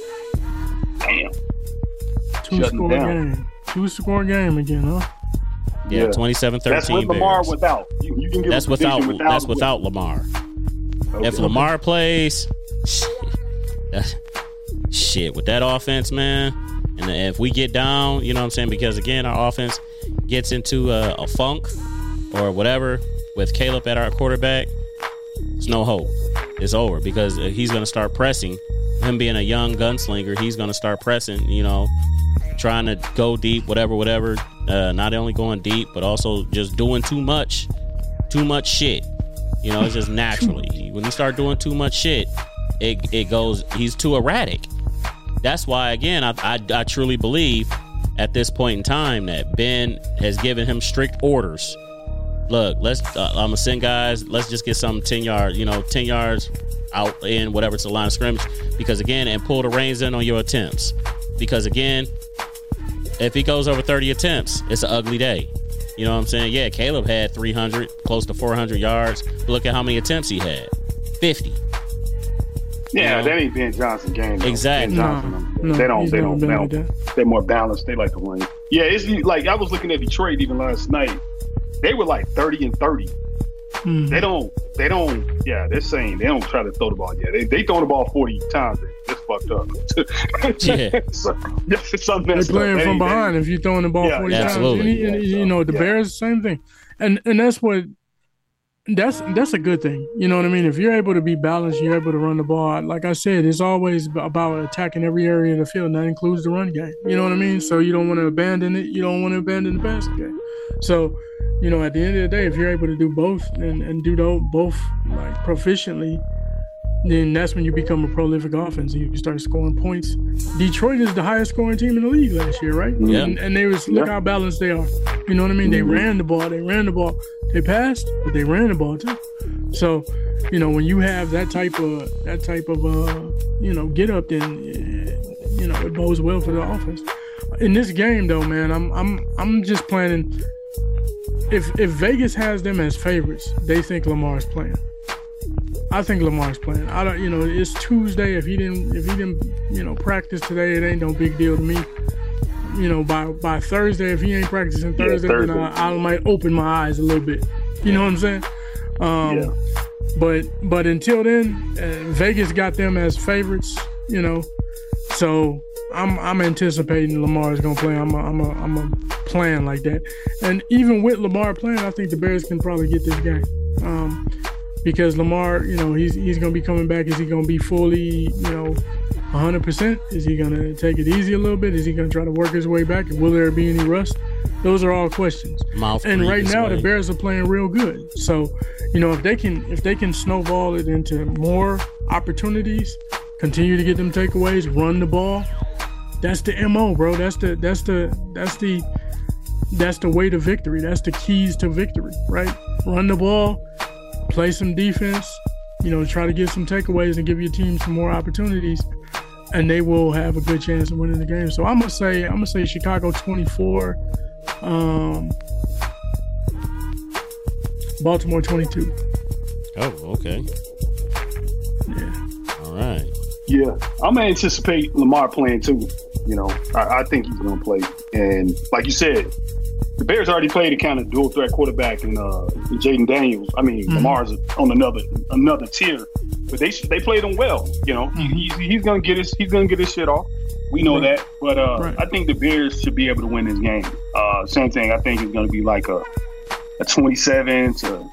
Damn.
Two
Shutting
score
down.
game. Two score game again, huh?
Yeah, twenty-seven thirteen.
That's with Lamar without. You, you can give
that's
a
without,
without.
That's without Lamar. Okay. If Lamar plays, shit, shit with that offense, man. And if we get down, you know what I'm saying? Because again, our offense gets into a, a funk or whatever with Caleb at our quarterback. There's no hope. It's over because he's going to start pressing. Him being a young gunslinger, he's going to start pressing, you know, trying to go deep, whatever, whatever. Uh, not only going deep, but also just doing too much, too much shit. You know, it's just naturally. When you start doing too much shit, it it goes, he's too erratic. That's why, again, I, I, I truly believe at this point in time that Ben has given him strict orders. Look, let's. Uh, I'm gonna send guys. Let's just get some ten yards. You know, ten yards out in whatever it's a line of scrimmage. Because again, and pull the reins in on your attempts. Because again, if he goes over thirty attempts, it's an ugly day. You know what I'm saying? Yeah, Caleb had three hundred, close to four hundred yards. But look at how many attempts he had. fifty.
Yeah,
you know?
that ain't Ben Johnson game. Though.
Exactly.
Ben Johnson,
no,
they don't. They don't. They
like
don't. They're more balanced. They like to win. Yeah, it's like I was looking at Detroit even last night. They were like thirty and thirty. Mm-hmm. They don't. They don't. Yeah, they're saying they don't try to throw the ball. Yeah, they they throw the ball forty times. It's fucked up.
Yeah,
so,
they're playing
up.
from
they,
behind.
They,
if you're throwing the ball
yeah,
forty
absolutely.
times, and, and,
yeah,
you know the
yeah.
Bears, same thing, and and that's what. That's that's a good thing. You know what I mean? If you're able to be balanced, you're able to run the ball. Like I said, it's always about attacking every area of the field, and that includes the run game. You know what I mean? So you don't want to abandon it. You don't want to abandon the passing game. So, you know, at the end of the day, if you're able to do both and, and do those both like proficiently, then that's when you become a prolific offense and you start scoring points. Detroit is the highest scoring team in the league last year, right?
Yeah.
And, and they was look
yeah.
how balanced they are. You know what I mean? They
Mm-hmm.
ran the ball. They ran the ball. They passed, but they ran the ball too. So, you know, when you have that type of that type of uh, you know, get up, then you know it bodes well for the offense. In this game, though, man, I'm I'm I'm just planning. If if Vegas has them as favorites, they think Lamar's playing. I think Lamar's playing. I don't, you know, it's Tuesday. If he didn't, if he didn't, you know, practice today, it ain't no big deal to me. You know, by by Thursday, if he ain't practicing Thursday, yeah, Thursday. then I, I might open my eyes a little bit. You know what I'm saying? Um,
yeah.
But but until then, uh, Vegas got them as favorites. You know, so I'm I'm anticipating Lamar is gonna play. I'm a, I'm a, I'm a plan like that. And even with Lamar playing, I think the Bears can probably get this game. Um, Because Lamar, you know, he's he's gonna be coming back. Is he gonna be fully, you know, one hundred percent? Is he gonna take it easy a little bit? Is he gonna try to work his way back? Will there be any rust? Those are all questions.
Mouth
and right now,
way.
the Bears are playing real good. So, you know, if they can if they can snowball it into more opportunities, continue to get them takeaways, run the ball. That's the M O, bro. That's the that's the that's the that's the way to victory. That's the keys to victory, right? Run the ball. Play some defense, you know, try to get some takeaways and give your team some more opportunities, and they will have a good chance of winning the game. So I'm gonna say, I'm gonna say Chicago twenty-four, um, Baltimore twenty-two.
Oh, okay.
Yeah.
All right.
Yeah, I'm gonna anticipate Lamar playing too. You know, I, I think he's gonna play, and like you said, the Bears already played a kind of dual threat quarterback in uh, Jaden Daniels. I mean, mm-hmm. Lamar's on another another tier, but they they played him well. You know, mm-hmm. he, he's he's gonna get his he's gonna get his shit off. We know right. that, but uh, right. I think the Bears should be able to win this game. Uh, same thing. I think it's gonna be like a a twenty-seven to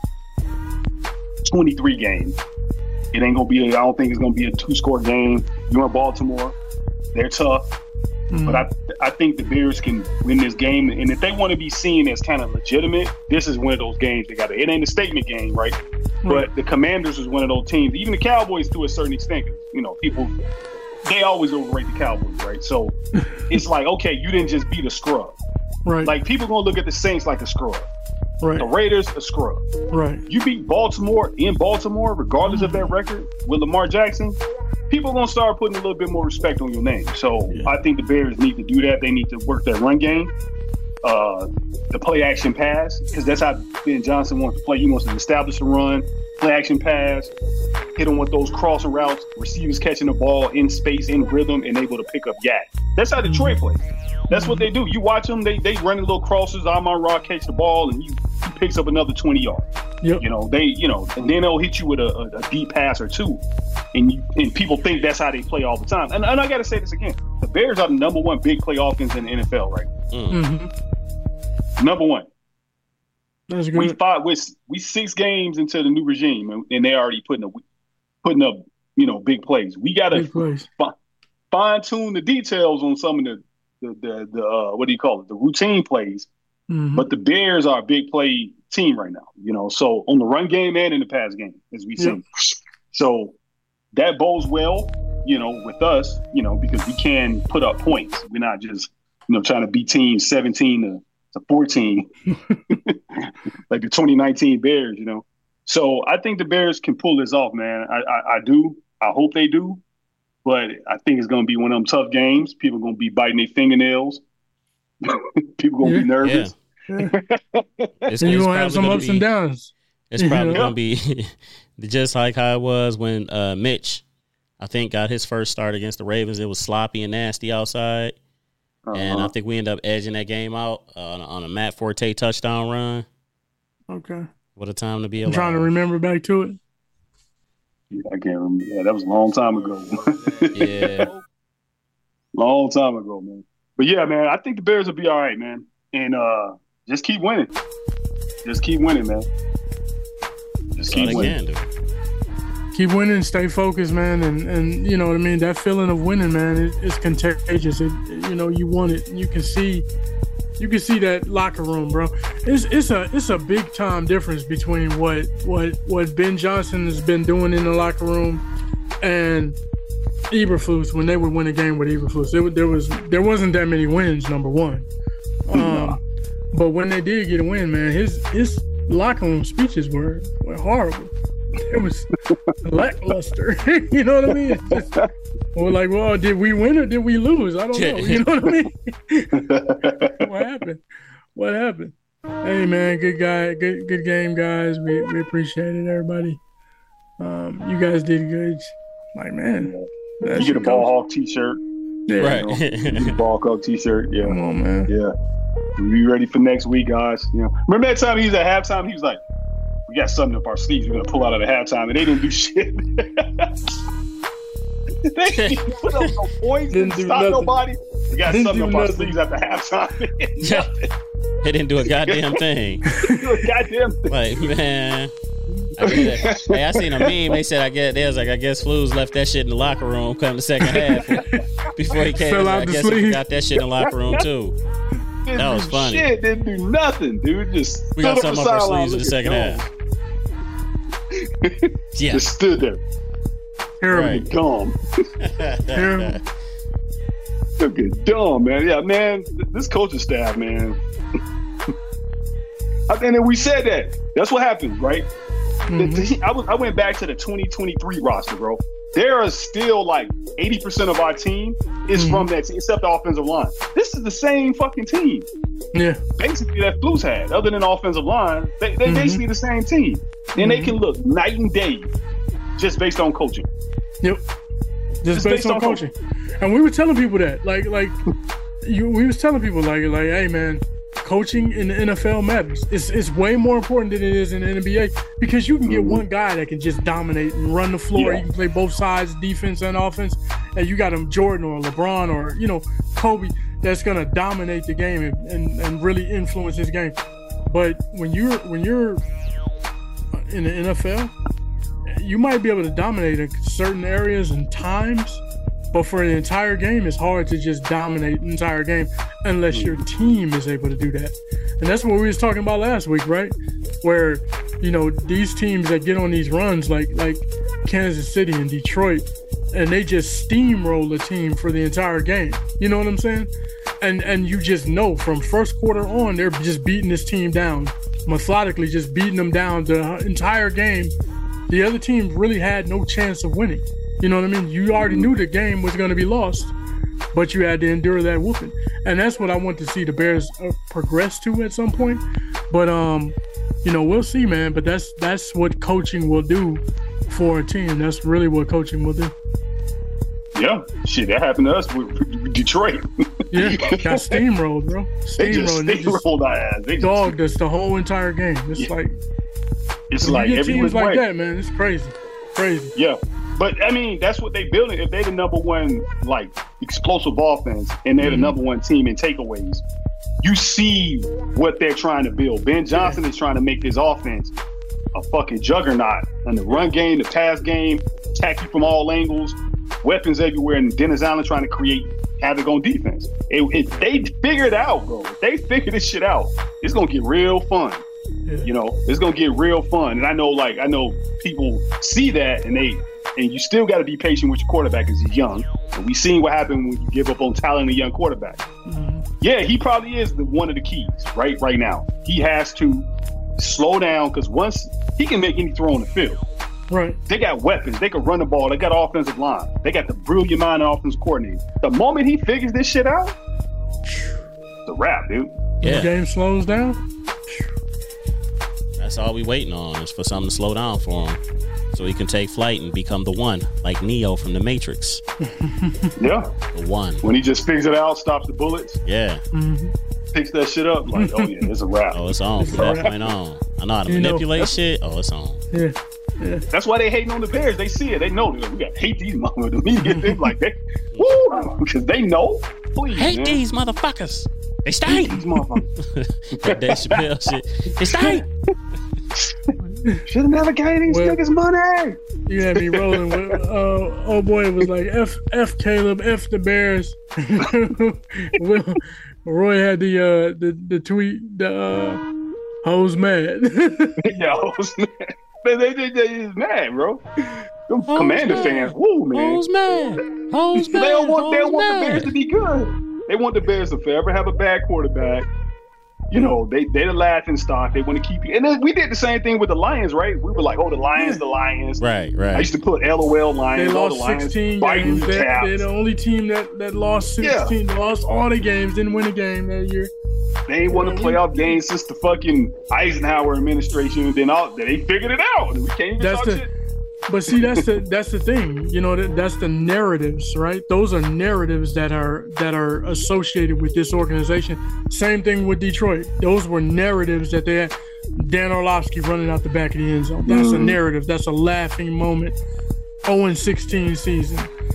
twenty-three game. It ain't gonna be. A, I don't think it's gonna be a two-score game. You're in Baltimore. They're tough. Mm-hmm. But I I think the Bears can win this game. And if they want to be seen as kind of legitimate, this is one of those games they got to. It ain't a statement game, right? Mm-hmm. But the Commanders is one of those teams. Even the Cowboys, to a certain extent, you know, people, they always overrate the Cowboys, right? So it's like, okay, you didn't just beat a scrub.
Right.
Like, people going to look at the Saints like a scrub.
Right.
The Raiders, a scrub.
Right.
You beat Baltimore in Baltimore, regardless of their record, with Lamar Jackson, people are going to start putting a little bit more respect on your name. So yeah. I think the Bears need to do that. They need to work that run game, uh, the play action pass, because that's how Ben Johnson wants to play. He wants to establish a run, play action pass, hit them with those crossing routes, receivers catching the ball in space, in rhythm, and able to pick up yak. That's how Detroit plays. That's what they do. You watch them, they they running little crosses. Amon Ra catch the ball, and he, he picks up another twenty yards.
Yep.
You know, they, you know, and then they'll hit you with a, a, a deep pass or two. And you, and people think that's how they play all the time. And, and I got to say this again. The Bears are the number one big play offense in the N F L right now.
Mm-hmm.
Number one.
That's good.
We fought with we six games into the new regime, and, and they're already putting up, putting up, you know, big plays. We got to fi- fine tune the details on some of the, the, the, the uh, what do you call it, the routine plays.
Mm-hmm.
But the Bears are a big play team right now, you know, so on the run game and in the pass game, as we see. Yep. So that bodes well, you know, with us, you know, because we can put up points. We're not just, you know, trying to beat teams seventeen to, to fourteen, like the twenty nineteen Bears, you know. So I think the Bears can pull this off, man. I, I, I do. I hope they do. But I think it's going to be one of them tough games. People are going to be biting their fingernails. People going to
yeah.
be nervous.
Yeah. It's, and you're going to have some ups
be,
and downs.
It's probably
yeah.
going to be just like how it was when uh, Mitch, I think, got his first start against the Ravens. It was sloppy and nasty outside. Uh-huh. And I think we ended up edging that game out uh, on, a, on a Matt Forte touchdown run.
Okay.
What a time to be alive.
I'm trying to remember back to it.
Yeah, I can't remember. Yeah, that was a long time ago.
yeah.
Long time ago, man. But yeah, man, I think the Bears will be all right, man. And uh, just keep winning. Just keep winning, man. Just keep winning.
Keep winning, stay focused, man, and, and you know what I mean. That feeling of winning, man, it, it's contagious. It, you know, you want it. You can see, you can see that locker room, bro. It's it's a it's a big time difference between what what what Ben Johnson has been doing in the locker room and Eberflus when they would win a game with Eberflus. There, there was there wasn't that many wins. Number one, um, but when they did get a win, man, his his locker room speeches were were horrible. It was lackluster. You know what I mean? It's just, we're like, well, did we win or did we lose? I don't know. You know what I mean? What happened? What happened? Hey, man, good guy, good good game, guys. We we appreciate it, everybody. Um, you guys did good. Like, man,
you get a ball hawk T-shirt.
Yeah, right.
You know, you get a ball hawk T-shirt. Yeah,
come on, man.
Yeah, we be ready for next week, guys. You know, remember that time he was at halftime? He was like, we got something up our sleeves we're going to pull out at the halftime, and they didn't do shit. They didn't put up no points, didn't, didn't stop nothing. Nobody. We got didn't something up nothing. Our sleeves at the halftime.
They didn't do a goddamn thing.
do a goddamn thing.
Like, man. I guess, hey, I seen a meme. They said, I guess, they was like, I guess Flus left that shit in the locker room come the second half. Before he came, I guess sleeve. He forgot that shit in the locker room, too.
Didn't
that was funny.
Shit, didn't do nothing, dude. Just
we got something up our sleeves in the second half. Yeah.
Just stood there.
Terrible.
Right. Dumb.
Terrible.
Looking dumb, man. Yeah, man. This coaching staff, man. And then we said that. That's what happened, right? Mm-hmm. The, the, I, was, I went back to the twenty twenty-three roster, bro. There are still like eighty percent of our team is mm-hmm. from that team, except the offensive line. This is the same fucking team.
Yeah.
Basically, that Flus had, other than the offensive line, they, they mm-hmm. basically the same team. And mm-hmm. they can look night and day just based on coaching.
Yep. Just, just based, based on, on coaching. coaching. And we were telling people that. Like, like you, we was telling people, like, like, hey, man, coaching in the N F L matters. It's it's way more important than it is in the N B A because you can get
Mm-hmm.
one guy that can just dominate and run the floor.
Yeah.
You can play both sides, defense and offense, and you got him Jordan or LeBron or you know Kobe that's gonna dominate the game and, and, and really influence his game. But when you're when you're in the N F L, you might be able to dominate in certain areas and times, but for an entire game, it's hard to just dominate an entire game unless your team is able to do that. And that's what we was talking about last week, right? Where, you know, these teams that get on these runs like like Kansas City and Detroit, and they just steamroll the team for the entire game. You know what I'm saying? And and you just know from first quarter on, they're just beating this team down, methodically just beating them down the entire game. The other team really had no chance of winning. You know what I mean? You already knew the game was going to be lost, but you had to endure that whooping. And that's what I want to see the Bears uh, progress to at some point. But, um, you know, we'll see, man. But that's that's what coaching will do for a team. That's really what coaching will do.
Yeah, shit, that happened to us with Detroit.
Yeah, got steamrolled, bro. Steamrolled.
They just
They just
steamrolled our ass. They just,
dogged us the whole entire game. It's
Yeah.
like,
it's
when
like
you get
every
teams
which
like
way.
that, man. It's crazy, crazy.
Yeah, but I mean, that's what they building. If they the number one like explosive offense and they're the
Mhm.
number one team in takeaways, you see what they're trying to build. Ben Johnson is trying to make this offense a fucking juggernaut. And the run game, the pass game, attack you from all angles, weapons everywhere, and Dennis Allen trying to create havoc on defense. If, if they figure it out, bro, if they figure this shit out, it's gonna get real fun.
Yeah.
You know, it's gonna get real fun. And I know, like, I know people see that, and they, and you still got to be patient with your quarterback because he's young. And we seen what happened when you give up on talented young quarterback.
Mhm.
Yeah, he probably is the one of the keys right right now. He has to slow down because once he can make any throw on the field,
Right.
they got weapons. They can run the ball. They got offensive line. They got the brilliant mind and offensive coordinator. The moment he figures this shit out, the wrap, dude.
The
Yeah,
game slows down.
that's all we waiting on is for something to slow down for him, so he can take flight and become the one, like Neo from the Matrix.
Yeah.
The one.
When he just figures it out, stops the bullets,
Yeah.
Mhm.
picks that shit up, like, oh yeah, it's a wrap.
Oh, it's on from that point on. I know how to
You know,
manipulate shit. Oh, it's on.
Yeah.
That's why they hating on the Bears. They see it. They know that we got to hate these motherfuckers. We get them like they, woo, because they know. Please,
Hate
man.
these motherfuckers. They
Hate
stink.
these motherfuckers.
That Dave Chappelle shit. They stink.
Should have never gave these
Well-
niggas money.
You had me rolling with, uh, oh boy, it was like F, F Caleb, F the Bears. Well, Roy had the, uh, the, the tweet, the, uh, hoes mad.
Yo, man, they, they, they is mad, bro. Them
Hoes
Commander
mad.
fans, woo, man.
Hoes mad. Hoes
They
mad.
don't want, they don't
Hoes
want the
mad.
Bears to be good. They want the Bears to forever have a bad quarterback. You know, they they the laughing stock. They want to keep you. And then we did the same thing with the Lions, right? We were like, oh, the Lions, the Lions.
Right,
I
right.
used to put LOL Lions.
They
all the
lost
Lions,
sixteen
biting
games.
the
They,
caps.
they're the only team that, that lost sixteen. They lost all the games, didn't win a game that year.
They ain't won a playoff game since the fucking Eisenhower administration. And then all they figured it out. We can't even
That's
talk
the-
shit.
But see, that's the that's the thing. You know, that, that's the narratives, right? Those are narratives that are that are associated with this organization. Same thing with Detroit. Those were narratives that they had. Dan Orlovsky running out the back of the end zone. That's a
Mhm.
narrative. That's a laughing moment. oh and sixteen season.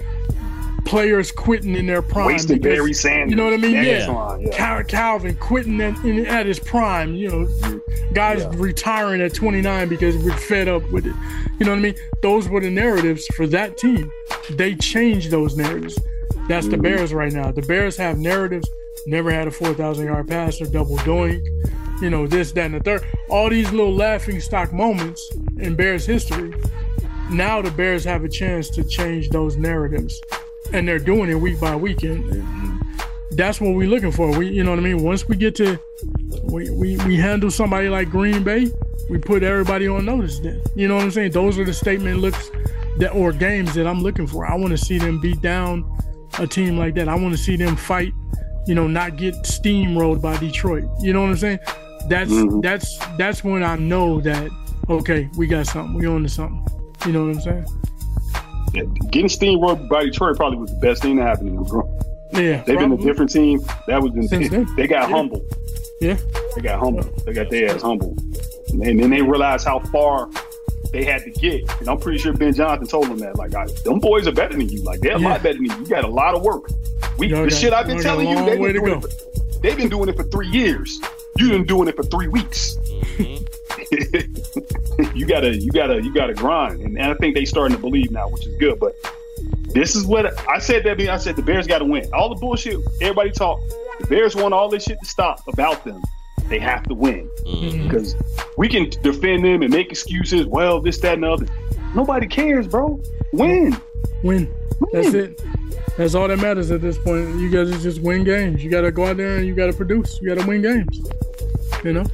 Players quitting in their prime.
Wasted
because-
Barry Sanders.
You know what I mean?
That's
Yeah.
fine, yeah.
Cal- Calvin quitting at, in, at his prime. You know, guys
Yeah.
retiring at twenty-nine because we're fed up with it. You know what I mean? Those were the narratives for that team. They changed those narratives. That's the
Mhm.
Bears right now. The Bears have narratives. Never had a four thousand yard pass or double doink. You know, this, that, and the third. All these little laughing stock moments in Bears history. Now the Bears have a chance to change those narratives. And they're doing it week by week. And that's what we're looking for. We, you know what I mean? Once we get to, we, we, we handle somebody like Green Bay, we put everybody on notice then. You know what I'm saying? Those are the statement looks that, or games that I'm looking for. I want to see them beat down a team like that. I want to see them fight, you know, not get steamrolled by Detroit. You know what I'm saying? That's,
Mhm.
that's, that's when I know that, okay, we got something. We on to something. You know what I'm saying?
Yeah, getting steamrolled by Detroit probably was the best thing to happen to them, bro.
Yeah.
They've been a
probably.
different team. That was
Since then.
they got
Yeah.
humble.
Yeah.
They got humble. They got their ass humble. And then they realized how far they had to get. And I'm pretty sure Ben Johnson told them that. Like, I, them boys are better than you. Like, they're yeah. a lot better than you. You got a lot of work. We, the got, shit I've been telling you, they've been, doing it for, they've been doing it for three years. You've been doing it for three weeks. Mm-hmm. you gotta, you gotta, you gotta grind. And, and I think they starting to believe now, which is good. But this is what I said. That I said the Bears got to win. All the bullshit everybody talk. The Bears want all this shit to stop about them. They have to win mm-hmm. because we can defend them and make excuses. Well, this, that, and the other. Nobody cares, bro. Win.
Win. Win. That's it. That's all that matters at this point. You guys just win games. You got to go out there and you got to produce. You got to win games. You know?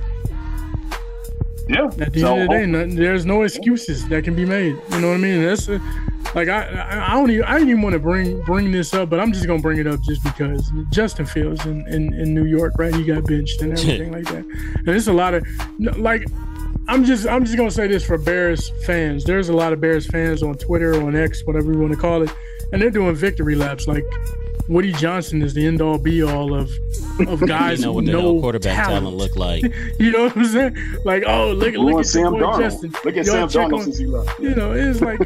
Yeah.
At the so, end of the day, no, there's no excuses that can be made. You know what I mean? That's a, like I, I, I don't even, I didn't even want to bring bring this up, but I'm just gonna bring it up just because Justin Fields in, in, in New York, right? He got benched and everything like that. And there's a lot of like, I'm just I'm just gonna say this for Bears fans. There's a lot of Bears fans on Twitter, on X, whatever you want to call it, and they're doing victory laps like Woody Johnson is the end all be all of of guys
you know what
who
the
know
quarterback talent, talent look like.
You know what I'm saying? Like, oh, look, look at
Sam
boy Justin.
Look at Sam Darnold since he left.
You know, it's like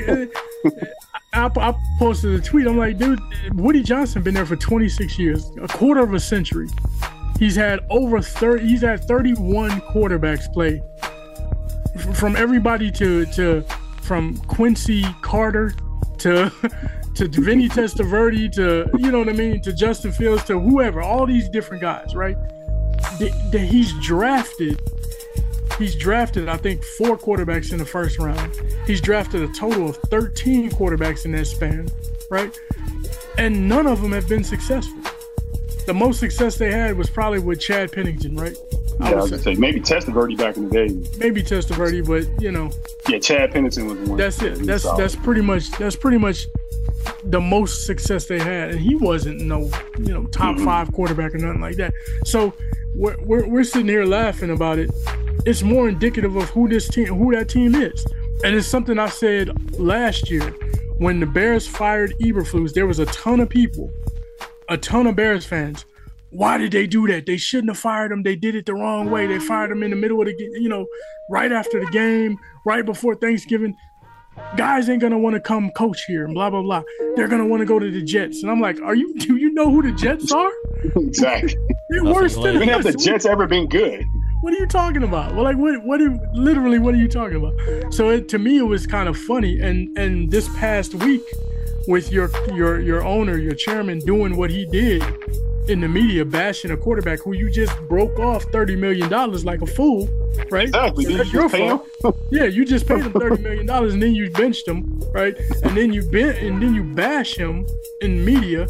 I, I posted a tweet. I'm like, dude, Woody Johnson been there for twenty-six years, a quarter of a century. He's had over thirty. He's had thirty-one quarterbacks play. From everybody to to from Quincy Carter to. to Vinny Testaverde, to, you know what I mean, to Justin Fields, to whoever, all these different guys, right? That he's drafted, he's drafted, I think, four quarterbacks in the first round. He's drafted a total of thirteen quarterbacks in that span, right? And none of them have been successful. The most success they had was probably with Chad Pennington, right?
I yeah, I was gonna say maybe Testaverde back in the day.
Maybe Testaverde, but you know.
Yeah, Chad Pennington was the one.
That's it. That's solid. that's pretty much that's pretty much the most success they had, and he wasn't no you know top mm-hmm. five quarterback or nothing like that. So we're, we're we're sitting here laughing about it. It's more indicative of who this team, who that team is, and it's something I said last year when the Bears fired Eberflus. There was a ton of people, a ton of Bears fans. Why did they do that? They shouldn't have fired him. They did it the wrong way. They fired him in the middle of the, you know, right after the game, right before Thanksgiving. Guys ain't gonna want to come coach here and blah blah blah. They're gonna want to go to the Jets, and I'm like, are you? Do you know who the Jets are?
Exactly.
They're worse than
when have the Jets ever been good?
What are you talking about? Well, like what? What? Are, literally, what are you talking about? So it, to me, it was kind of funny. And and this past week, with your your your owner, your chairman, doing what he did in the media, bashing a quarterback who you just broke off thirty million dollars like a fool, right?
Exactly.
So that's your fault. Yeah, you just paid him thirty million dollars and then you benched him, right? And then you bent and then you bash him in media.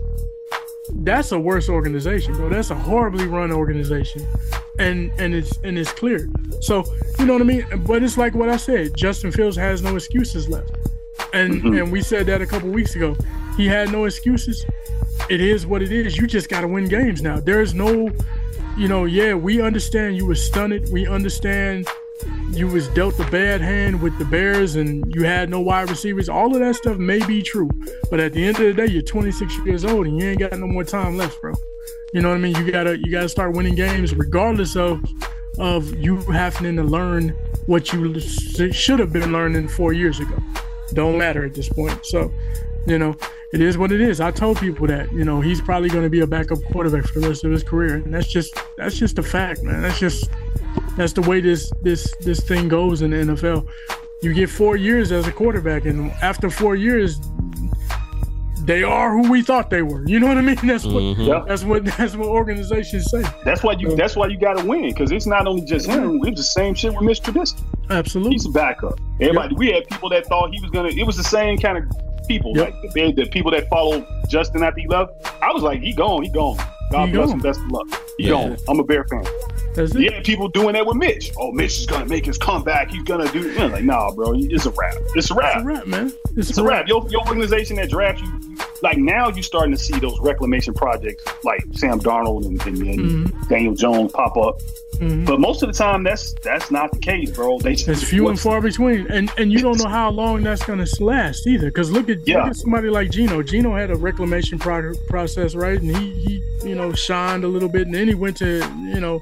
That's a worse organization, bro. That's a horribly run organization. And and it's and it's clear. So, you know what I mean? But it's like what I said, Justin Fields has no excuses left. And mm-hmm. and we said that a couple weeks ago. He had no excuses. It is what it is. You just got to win games now. There's no, you know, yeah, we understand you was stunned. We understand you was dealt a bad hand with the Bears and you had no wide receivers. All of that stuff may be true. But at the end of the day, you're twenty-six years old and you ain't got no more time left, bro. You know what I mean? You gotta you gotta start winning games regardless of of you having to learn what you should have been learning four years ago. Don't matter at this point. So, you know, it is what it is. I told people that, you know, he's probably going to be a backup quarterback for the rest of his career. And that's just that's just a fact, man. That's just that's the way this this this thing goes in the N F L. You get four years as a quarterback, and after four years, they are who we thought they were. You know what I mean? That's what mm-hmm. yeah. that's what that's what organizations say.
That's why you that's why you got to win, because it's not only just him. It's the same shit with Mister Trubisky.
Absolutely,
he's a backup. Everybody, yep. we had people that thought he was gonna. It was the same kind of people, yep. like the, the people that followed Justin after he left. I was like, he gone, he gone. God he bless gone. him, best of luck. He yeah. gone. I'm a Bear fan. That's it. Yeah, people doing that with Mitch. Oh, Mitch is gonna make his comeback. He's gonna do. You know, like, nah, bro, it's a wrap. It's a wrap.
It's a wrap, man.
It's, it's a wrap. wrap. Your, your organization that drafts you, like now you're starting to see those reclamation projects like Sam Darnold and, and, and mm-hmm. Daniel Jones pop up. Mm-hmm. But most of the time, that's that's not the case, bro. They
just, it's few and far between, and and you don't know how long that's going to last either. Because look at yeah. look at somebody like Geno. Geno had a reclamation pro- process, right? And he he you know shined a little bit, and then he went to you know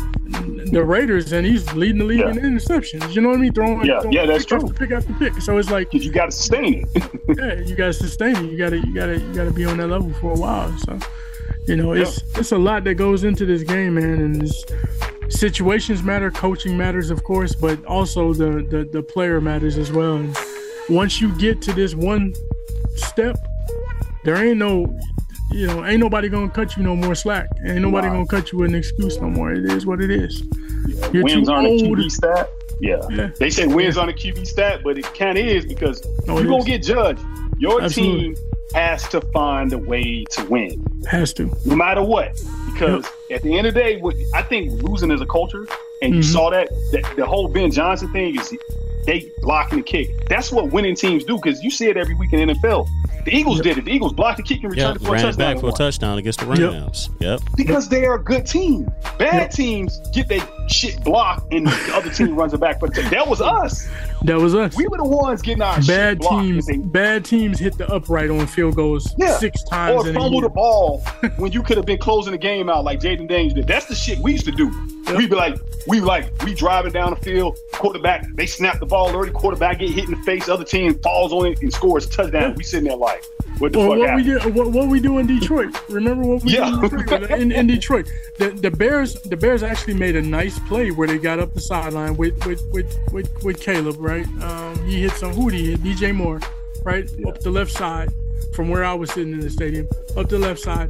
the Raiders, and he's leading the league yeah. in interceptions. You know what I mean? Throwing
yeah
throwing
yeah that's
pick
true.
After pick after pick. So it's like
you got to sustain it.
yeah, you got to sustain it. You got to you got to you got to be on that level for a while. So you know, it's yeah. it's a lot that goes into this game, man, and it's. Situations matter, coaching matters, of course, but also the, the, the player matters as well. And once you get to this one step, there ain't no, you know, ain't nobody gonna cut you no more slack. Ain't nobody wow. gonna cut you an excuse no more. It is what it is.
Yeah. You're wins on a Q B stat. Yeah. yeah. They say wins yeah. on a Q B stat, but it kind of is because oh, you're gonna get judged. Your Absolutely. team has to find a way to win.
Has to.
No matter what. Because yep. at the end of the day, what I think losing is a culture, and you mm-hmm. saw that, that the whole Ben Johnson thing is they blocking the kick. That's what winning teams do, because you see it every week in the N F L. The Eagles yep. did it. The Eagles blocked the kick and returned
yep.
it for
ran
a touchdown.
Back for a touchdown against the Rams. Yep.
yep. Because they are a good team. Bad yep. teams get their shit blocked, and the other team runs it back. But that was us.
That was us.
We were the ones getting our
bad
shit blocked.
Teams, they, bad teams hit the upright on field goals yeah. six times.
Or fumble the ball when you could have been closing the game out like Jaden Daniels did. That's the shit we used to do. Yep. We'd be like, we like, we driving down the field, quarterback, they snap the ball early, quarterback get hit in the face, the other team falls on it and scores a touchdown. Yep. We sitting there like, what the
well,
fuck
what
happened?
we did, what, what we do in Detroit? Remember what we
yeah.
did in Detroit? in, in Detroit, the, the Bears, the Bears actually made a nice play where they got up the sideline with with with with, with Caleb, right? Um, he hit some who he hit D J Moore, right yeah. up the left side from where I was sitting in the stadium, up the left side.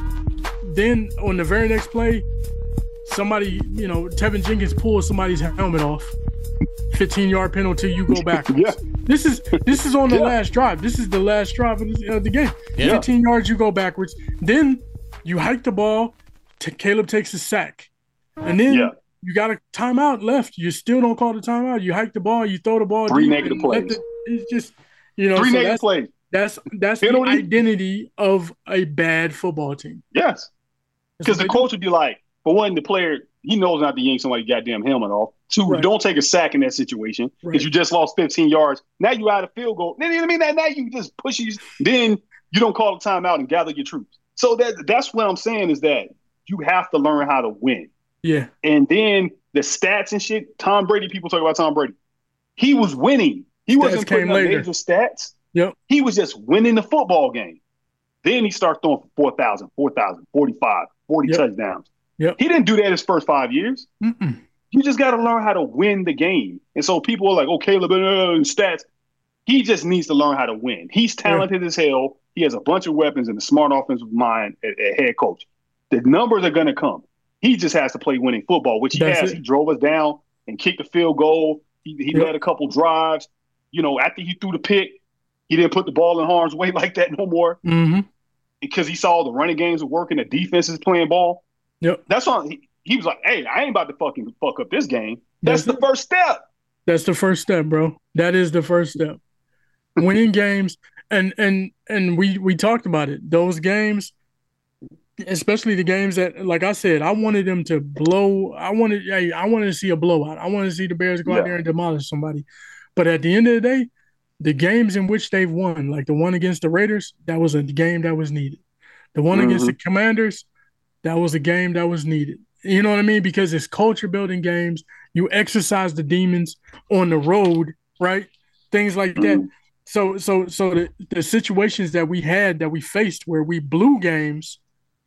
Then on the very next play, somebody, you know, Tevin Jenkins pulls somebody's helmet off. fifteen yard penalty, you go backwards. yeah. This is this is on the yeah. last drive. This is the last drive of the, uh, the game. Yeah. fifteen yards, you go backwards. Then you hike the ball. T- Caleb takes a sack. And then yeah. you got a timeout left. You still don't call the timeout. You hike the ball. You throw the ball.
Three negative plays.
The, it's just, you know.
Three
so
negative
that's,
plays.
That's, that's the identity of a bad football team.
Yes. Because the coach would be like, for one, the player, he knows not to yank somebody's goddamn helmet off. Two, right. don't take a sack in that situation because right. you just lost fifteen yards. Now you out of field goal. You know what I mean? Now, now you just push you. Then you don't call a timeout and gather your troops. So that that's what I'm saying is that you have to learn how to win.
Yeah.
And then the stats and shit. Tom Brady, people talk about Tom Brady. He was winning. He stats wasn't putting up major stats.
Yep.
He was just winning the football game. Then he started throwing for four thousand, four thousand, forty-five, forty yep. touchdowns.
Yep.
He didn't do that his first five years.
Mm-mm.
You just got to learn how to win the game. And so people are like, oh, Caleb, uh, stats. He just needs to learn how to win. He's talented yeah. as hell. He has a bunch of weapons and a smart offensive mind at, at head coach. The numbers are going to come. He just has to play winning football, which he That's has. It. He drove us down and kicked a field goal. He, he yep. led a couple drives. You know, after he threw the pick, he didn't put the ball in harm's way like that no more.
Mm-hmm.
Because he saw the running games were working, the defense is playing ball.
Yep.
That's why he, he was like, hey, I ain't about to fucking fuck up this game. That's, That's the first step.
That's the first step, bro. That is the first step. Winning games. And and and we we talked about it. Those games, especially the games that, like I said, I wanted them to blow. I wanted hey, I wanted to see a blowout. I wanted to see the Bears go yeah. out there and demolish somebody. But at the end of the day, the games in which they've won, like the one against the Raiders, that was a game that was needed. The one mm-hmm. against the Commanders, that was a game that was needed. You know what I mean? Because it's culture building games. You exercise the demons on the road, right? Things like mm-hmm. that. So, so, so the, the situations that we had that we faced where we blew games,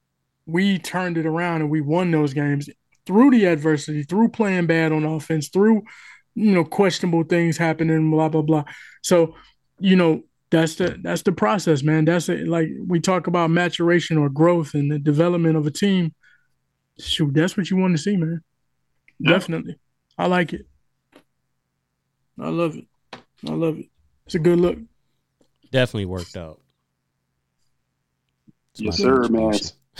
we turned it around and we won those games through the adversity, through playing bad on offense, through, you know, questionable things happening, blah, blah, blah. So, you know, that's the that's the process, man. That's it. Like we talk about maturation or growth and the development of a team. Shoot, that's what you want to see, man. Yeah. Definitely. I like it. I love it. I love it. It's a good look.
Definitely worked out.
It's yes, sir, man.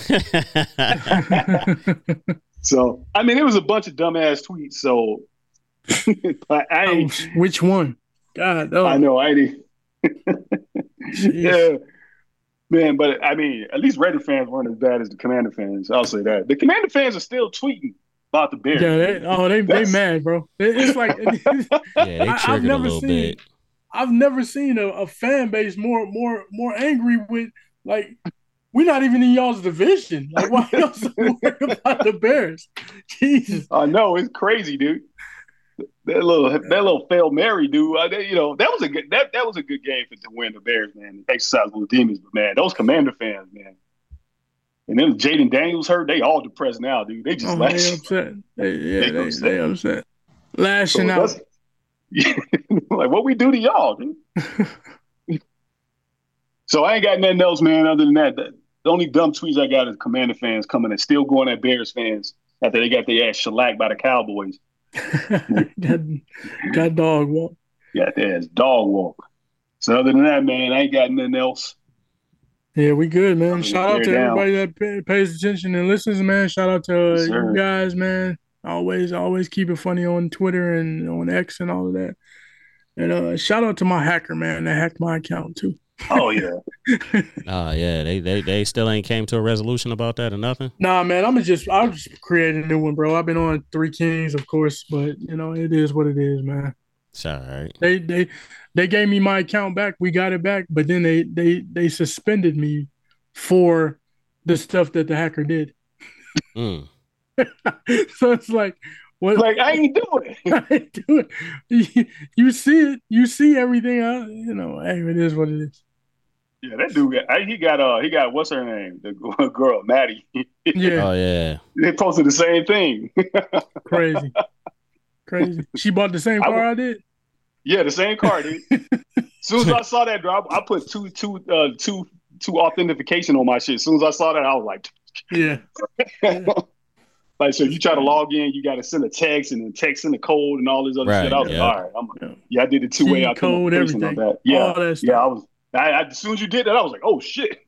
So, I mean, it was a bunch of dumbass tweets. So, but I ain't,
oh, which one? God, oh.
I know. I didn't. Yeah. Man, but I mean, at least Raider fans weren't as bad as the Commander fans. I'll say that. The Commander fans are still tweeting about the Bears.
Yeah, they, oh, they they mad, bro. It's like
yeah, they triggered
I, I've never
a little
seen,
bit.
I've never seen a, a fan base more more more angry with like we're not even in y'all's division. Like, why y'all so worried about the Bears? Jesus,
I know it's crazy, dude. That little that little failed Mary dude. I, you know that was a good that, that was a good game for to win the Bears, man. Exercise with demons, but man, those Commander fans, man. And then Jaden Daniels hurt. They all depressed now, dude. They just
oh,
like
they upset. They, yeah, they, they, upset. they upset. Lashing
so
out.
Yeah, like what we do to y'all, dude. So I ain't got nothing else, man. Other than that, the, the only dumb tweets I got is Commander fans coming and still going at Bears fans after they got their ass shellacked by the Cowboys.
got, got dog walk.
Got their ass dog walk. So other than that, man, I ain't got nothing else.
Yeah, we good, man. Shout out to
down.
everybody that pay, pays attention and listens, man. Shout out to uh, yes, you guys, man. Always, always keep it funny on Twitter and on X and all of that. And uh, shout out to my hacker, man. That hacked my account too.
Oh yeah.
Oh yeah, they they they still ain't came to a resolution about that or nothing.
Nah, man. I'm just I'll just create a new one, bro. I've been on Three Kings, of course, but you know it is what it is, man.
It's all right.
They they they gave me my account back. We got it back, but then they they they suspended me for the stuff that the hacker did.
Mm.
So it's like, what?
Like I ain't doing it.
I ain't doing it. You, you see it. You see everything. I, you know, hey, it is what it is.
Yeah, that dude. Got, he got uh, he got what's her name? The girl, Maddie.
Yeah.
Oh yeah.
They posted the same thing.
Crazy, crazy. She bought the same car I, I did.
Yeah, the same car, dude. As soon as I saw that drop, I put two, two, uh, two, two authentication on my shit. As soon as I saw that, I was like,
yeah. yeah.
Like, so you try to log in, you got to send a text and then text in the code and all this other
right,
shit. I was
yeah.
like, all right, I'm like, yeah, I did the two way
authentication everything.
On that. Yeah,
all that stuff.
yeah, I was. I, I, as soon as you did that, I was like, oh shit.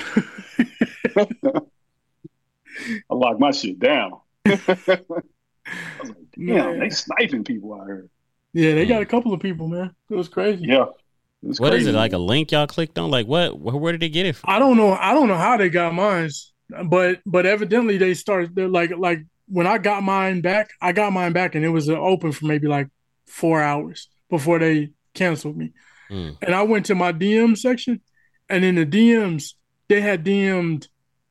I locked my shit down. I was like, damn, man. They sniping people out here.
Yeah, they got a couple of people, man. It was crazy.
Yeah.
What crazy, is it, like a link y'all clicked on? Like what? Where, where did they get it from?
I don't know. I don't know how they got mine, but but evidently they started. They're like like when I got mine back, I got mine back, and it was open for maybe like four hours before they canceled me. Mm. And I went to my D M section, and in the D Ms they had D M'd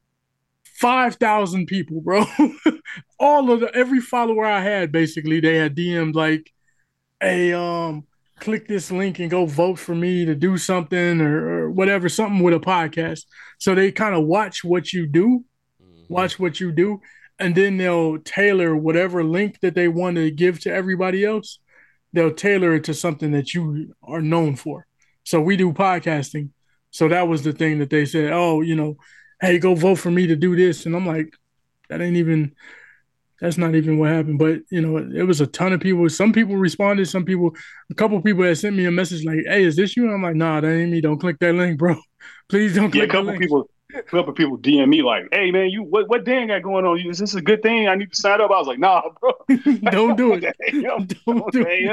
five thousand people, bro. All of the every follower I had, basically, they had D M'd like, "Hey, um." click this link and go vote for me to do something or, or whatever, something with a podcast. So they kind of watch what you do, mm-hmm. watch what you do, and then they'll tailor whatever link that they want to give to everybody else. They'll tailor it to something that you are known for. So we do podcasting. So that was the thing that they said, oh, you know, hey, go vote for me to do this. And I'm like, that ain't even... That's not even what happened, but you know, it was a ton of people. Some people responded. Some people, a couple of people had sent me a message like, "Hey, is this you?" And I'm like, "Nah, that ain't me. Don't click that link, bro. Please don't click."
Yeah, a couple
that
people, a couple people D M me like, "Hey, man, you what what Dan got going on? Is this a good thing? I need to sign up." I was like, "Nah, bro,
don't do it.
Don't, don't do it."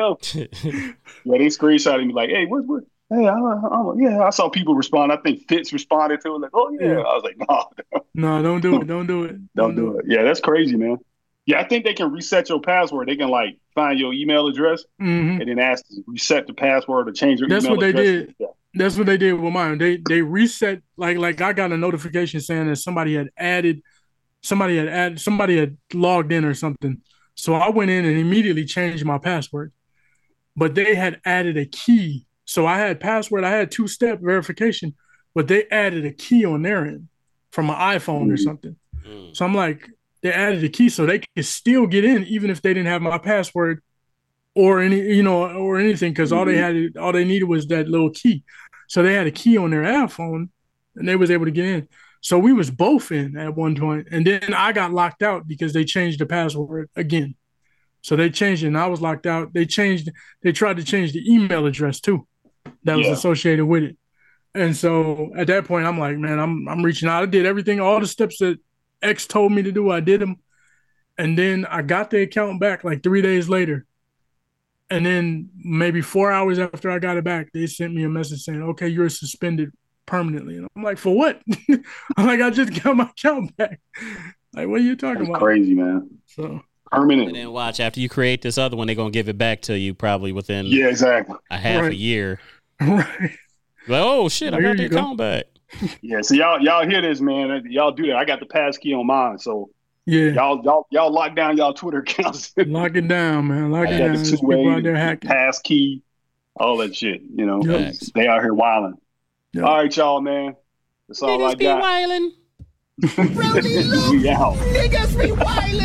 Yeah, they screenshotted me like, "Hey, what what?" Hey, I, I, yeah, I saw people respond. I think Fitz responded to it like, "Oh yeah." yeah. I was like, "Nah,
no, don't do it. Don't do it.
Don't, don't do it. it." Yeah, that's crazy, man. Yeah, I think they can reset your password. They can like find your email address
mm-hmm.
and then ask to reset the password or change your
That's
email
address. That's what they did.
Yeah.
That's what they did with mine. They they reset like like I got a notification saying that somebody had added, somebody had added, somebody had logged in or something. So I went in and immediately changed my password. But they had added a key. So I had password. I had two-step verification, but they added a key on their end from an iPhone mm. or something. Mm. So I'm like. They added a key so they could still get in even if they didn't have my password or any, you know, or anything because mm-hmm. all they had, all they needed was that little key. So they had a key on their iPhone and they was able to get in. So we was both in at one point, and then I got locked out because they changed the password again. So they changed it, and I was locked out. They changed, they tried to change the email address too that was yeah. associated with it. And so at that point, I'm like, man, I'm I'm reaching out. I did everything, all the steps that X told me to do, I did them. And then I got the account back like three days later. And then maybe four hours after I got it back, they sent me a message saying, okay, you're suspended permanently. And I'm like, for what? I'm like, I just got my account back. Like, what are you talking
That's
about?
Crazy, man.
So
permanent.
And then watch after you create this other one, they're gonna give it back to you probably within
yeah, exactly.
a half
Right.
a year.
Right.
Like, oh shit, I
There
got the
you go.
account back.
Yeah, so y'all y'all hear this, man. Y'all do that. I got the pass key on mine. So
Yeah.
y'all y'all y'all lock down y'all Twitter accounts.
Lock it down, man. Lock
I
it
got
down.
the
There's
two
people out
way
there hacking.
pass key, all that shit, you know.
Yep.
Facts.
They out here wilding.
Yep.
All right, y'all, man. That's all I
Niggas be
got.
wildin'.
We out.
Niggas be wildin'.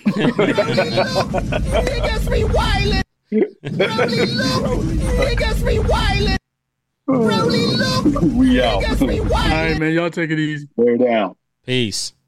Niggas be wildin'. Niggas be wildin'.
We out.
Niggas be
All
wildin'.
right, man. Y'all take it easy.
Bear down.
Peace.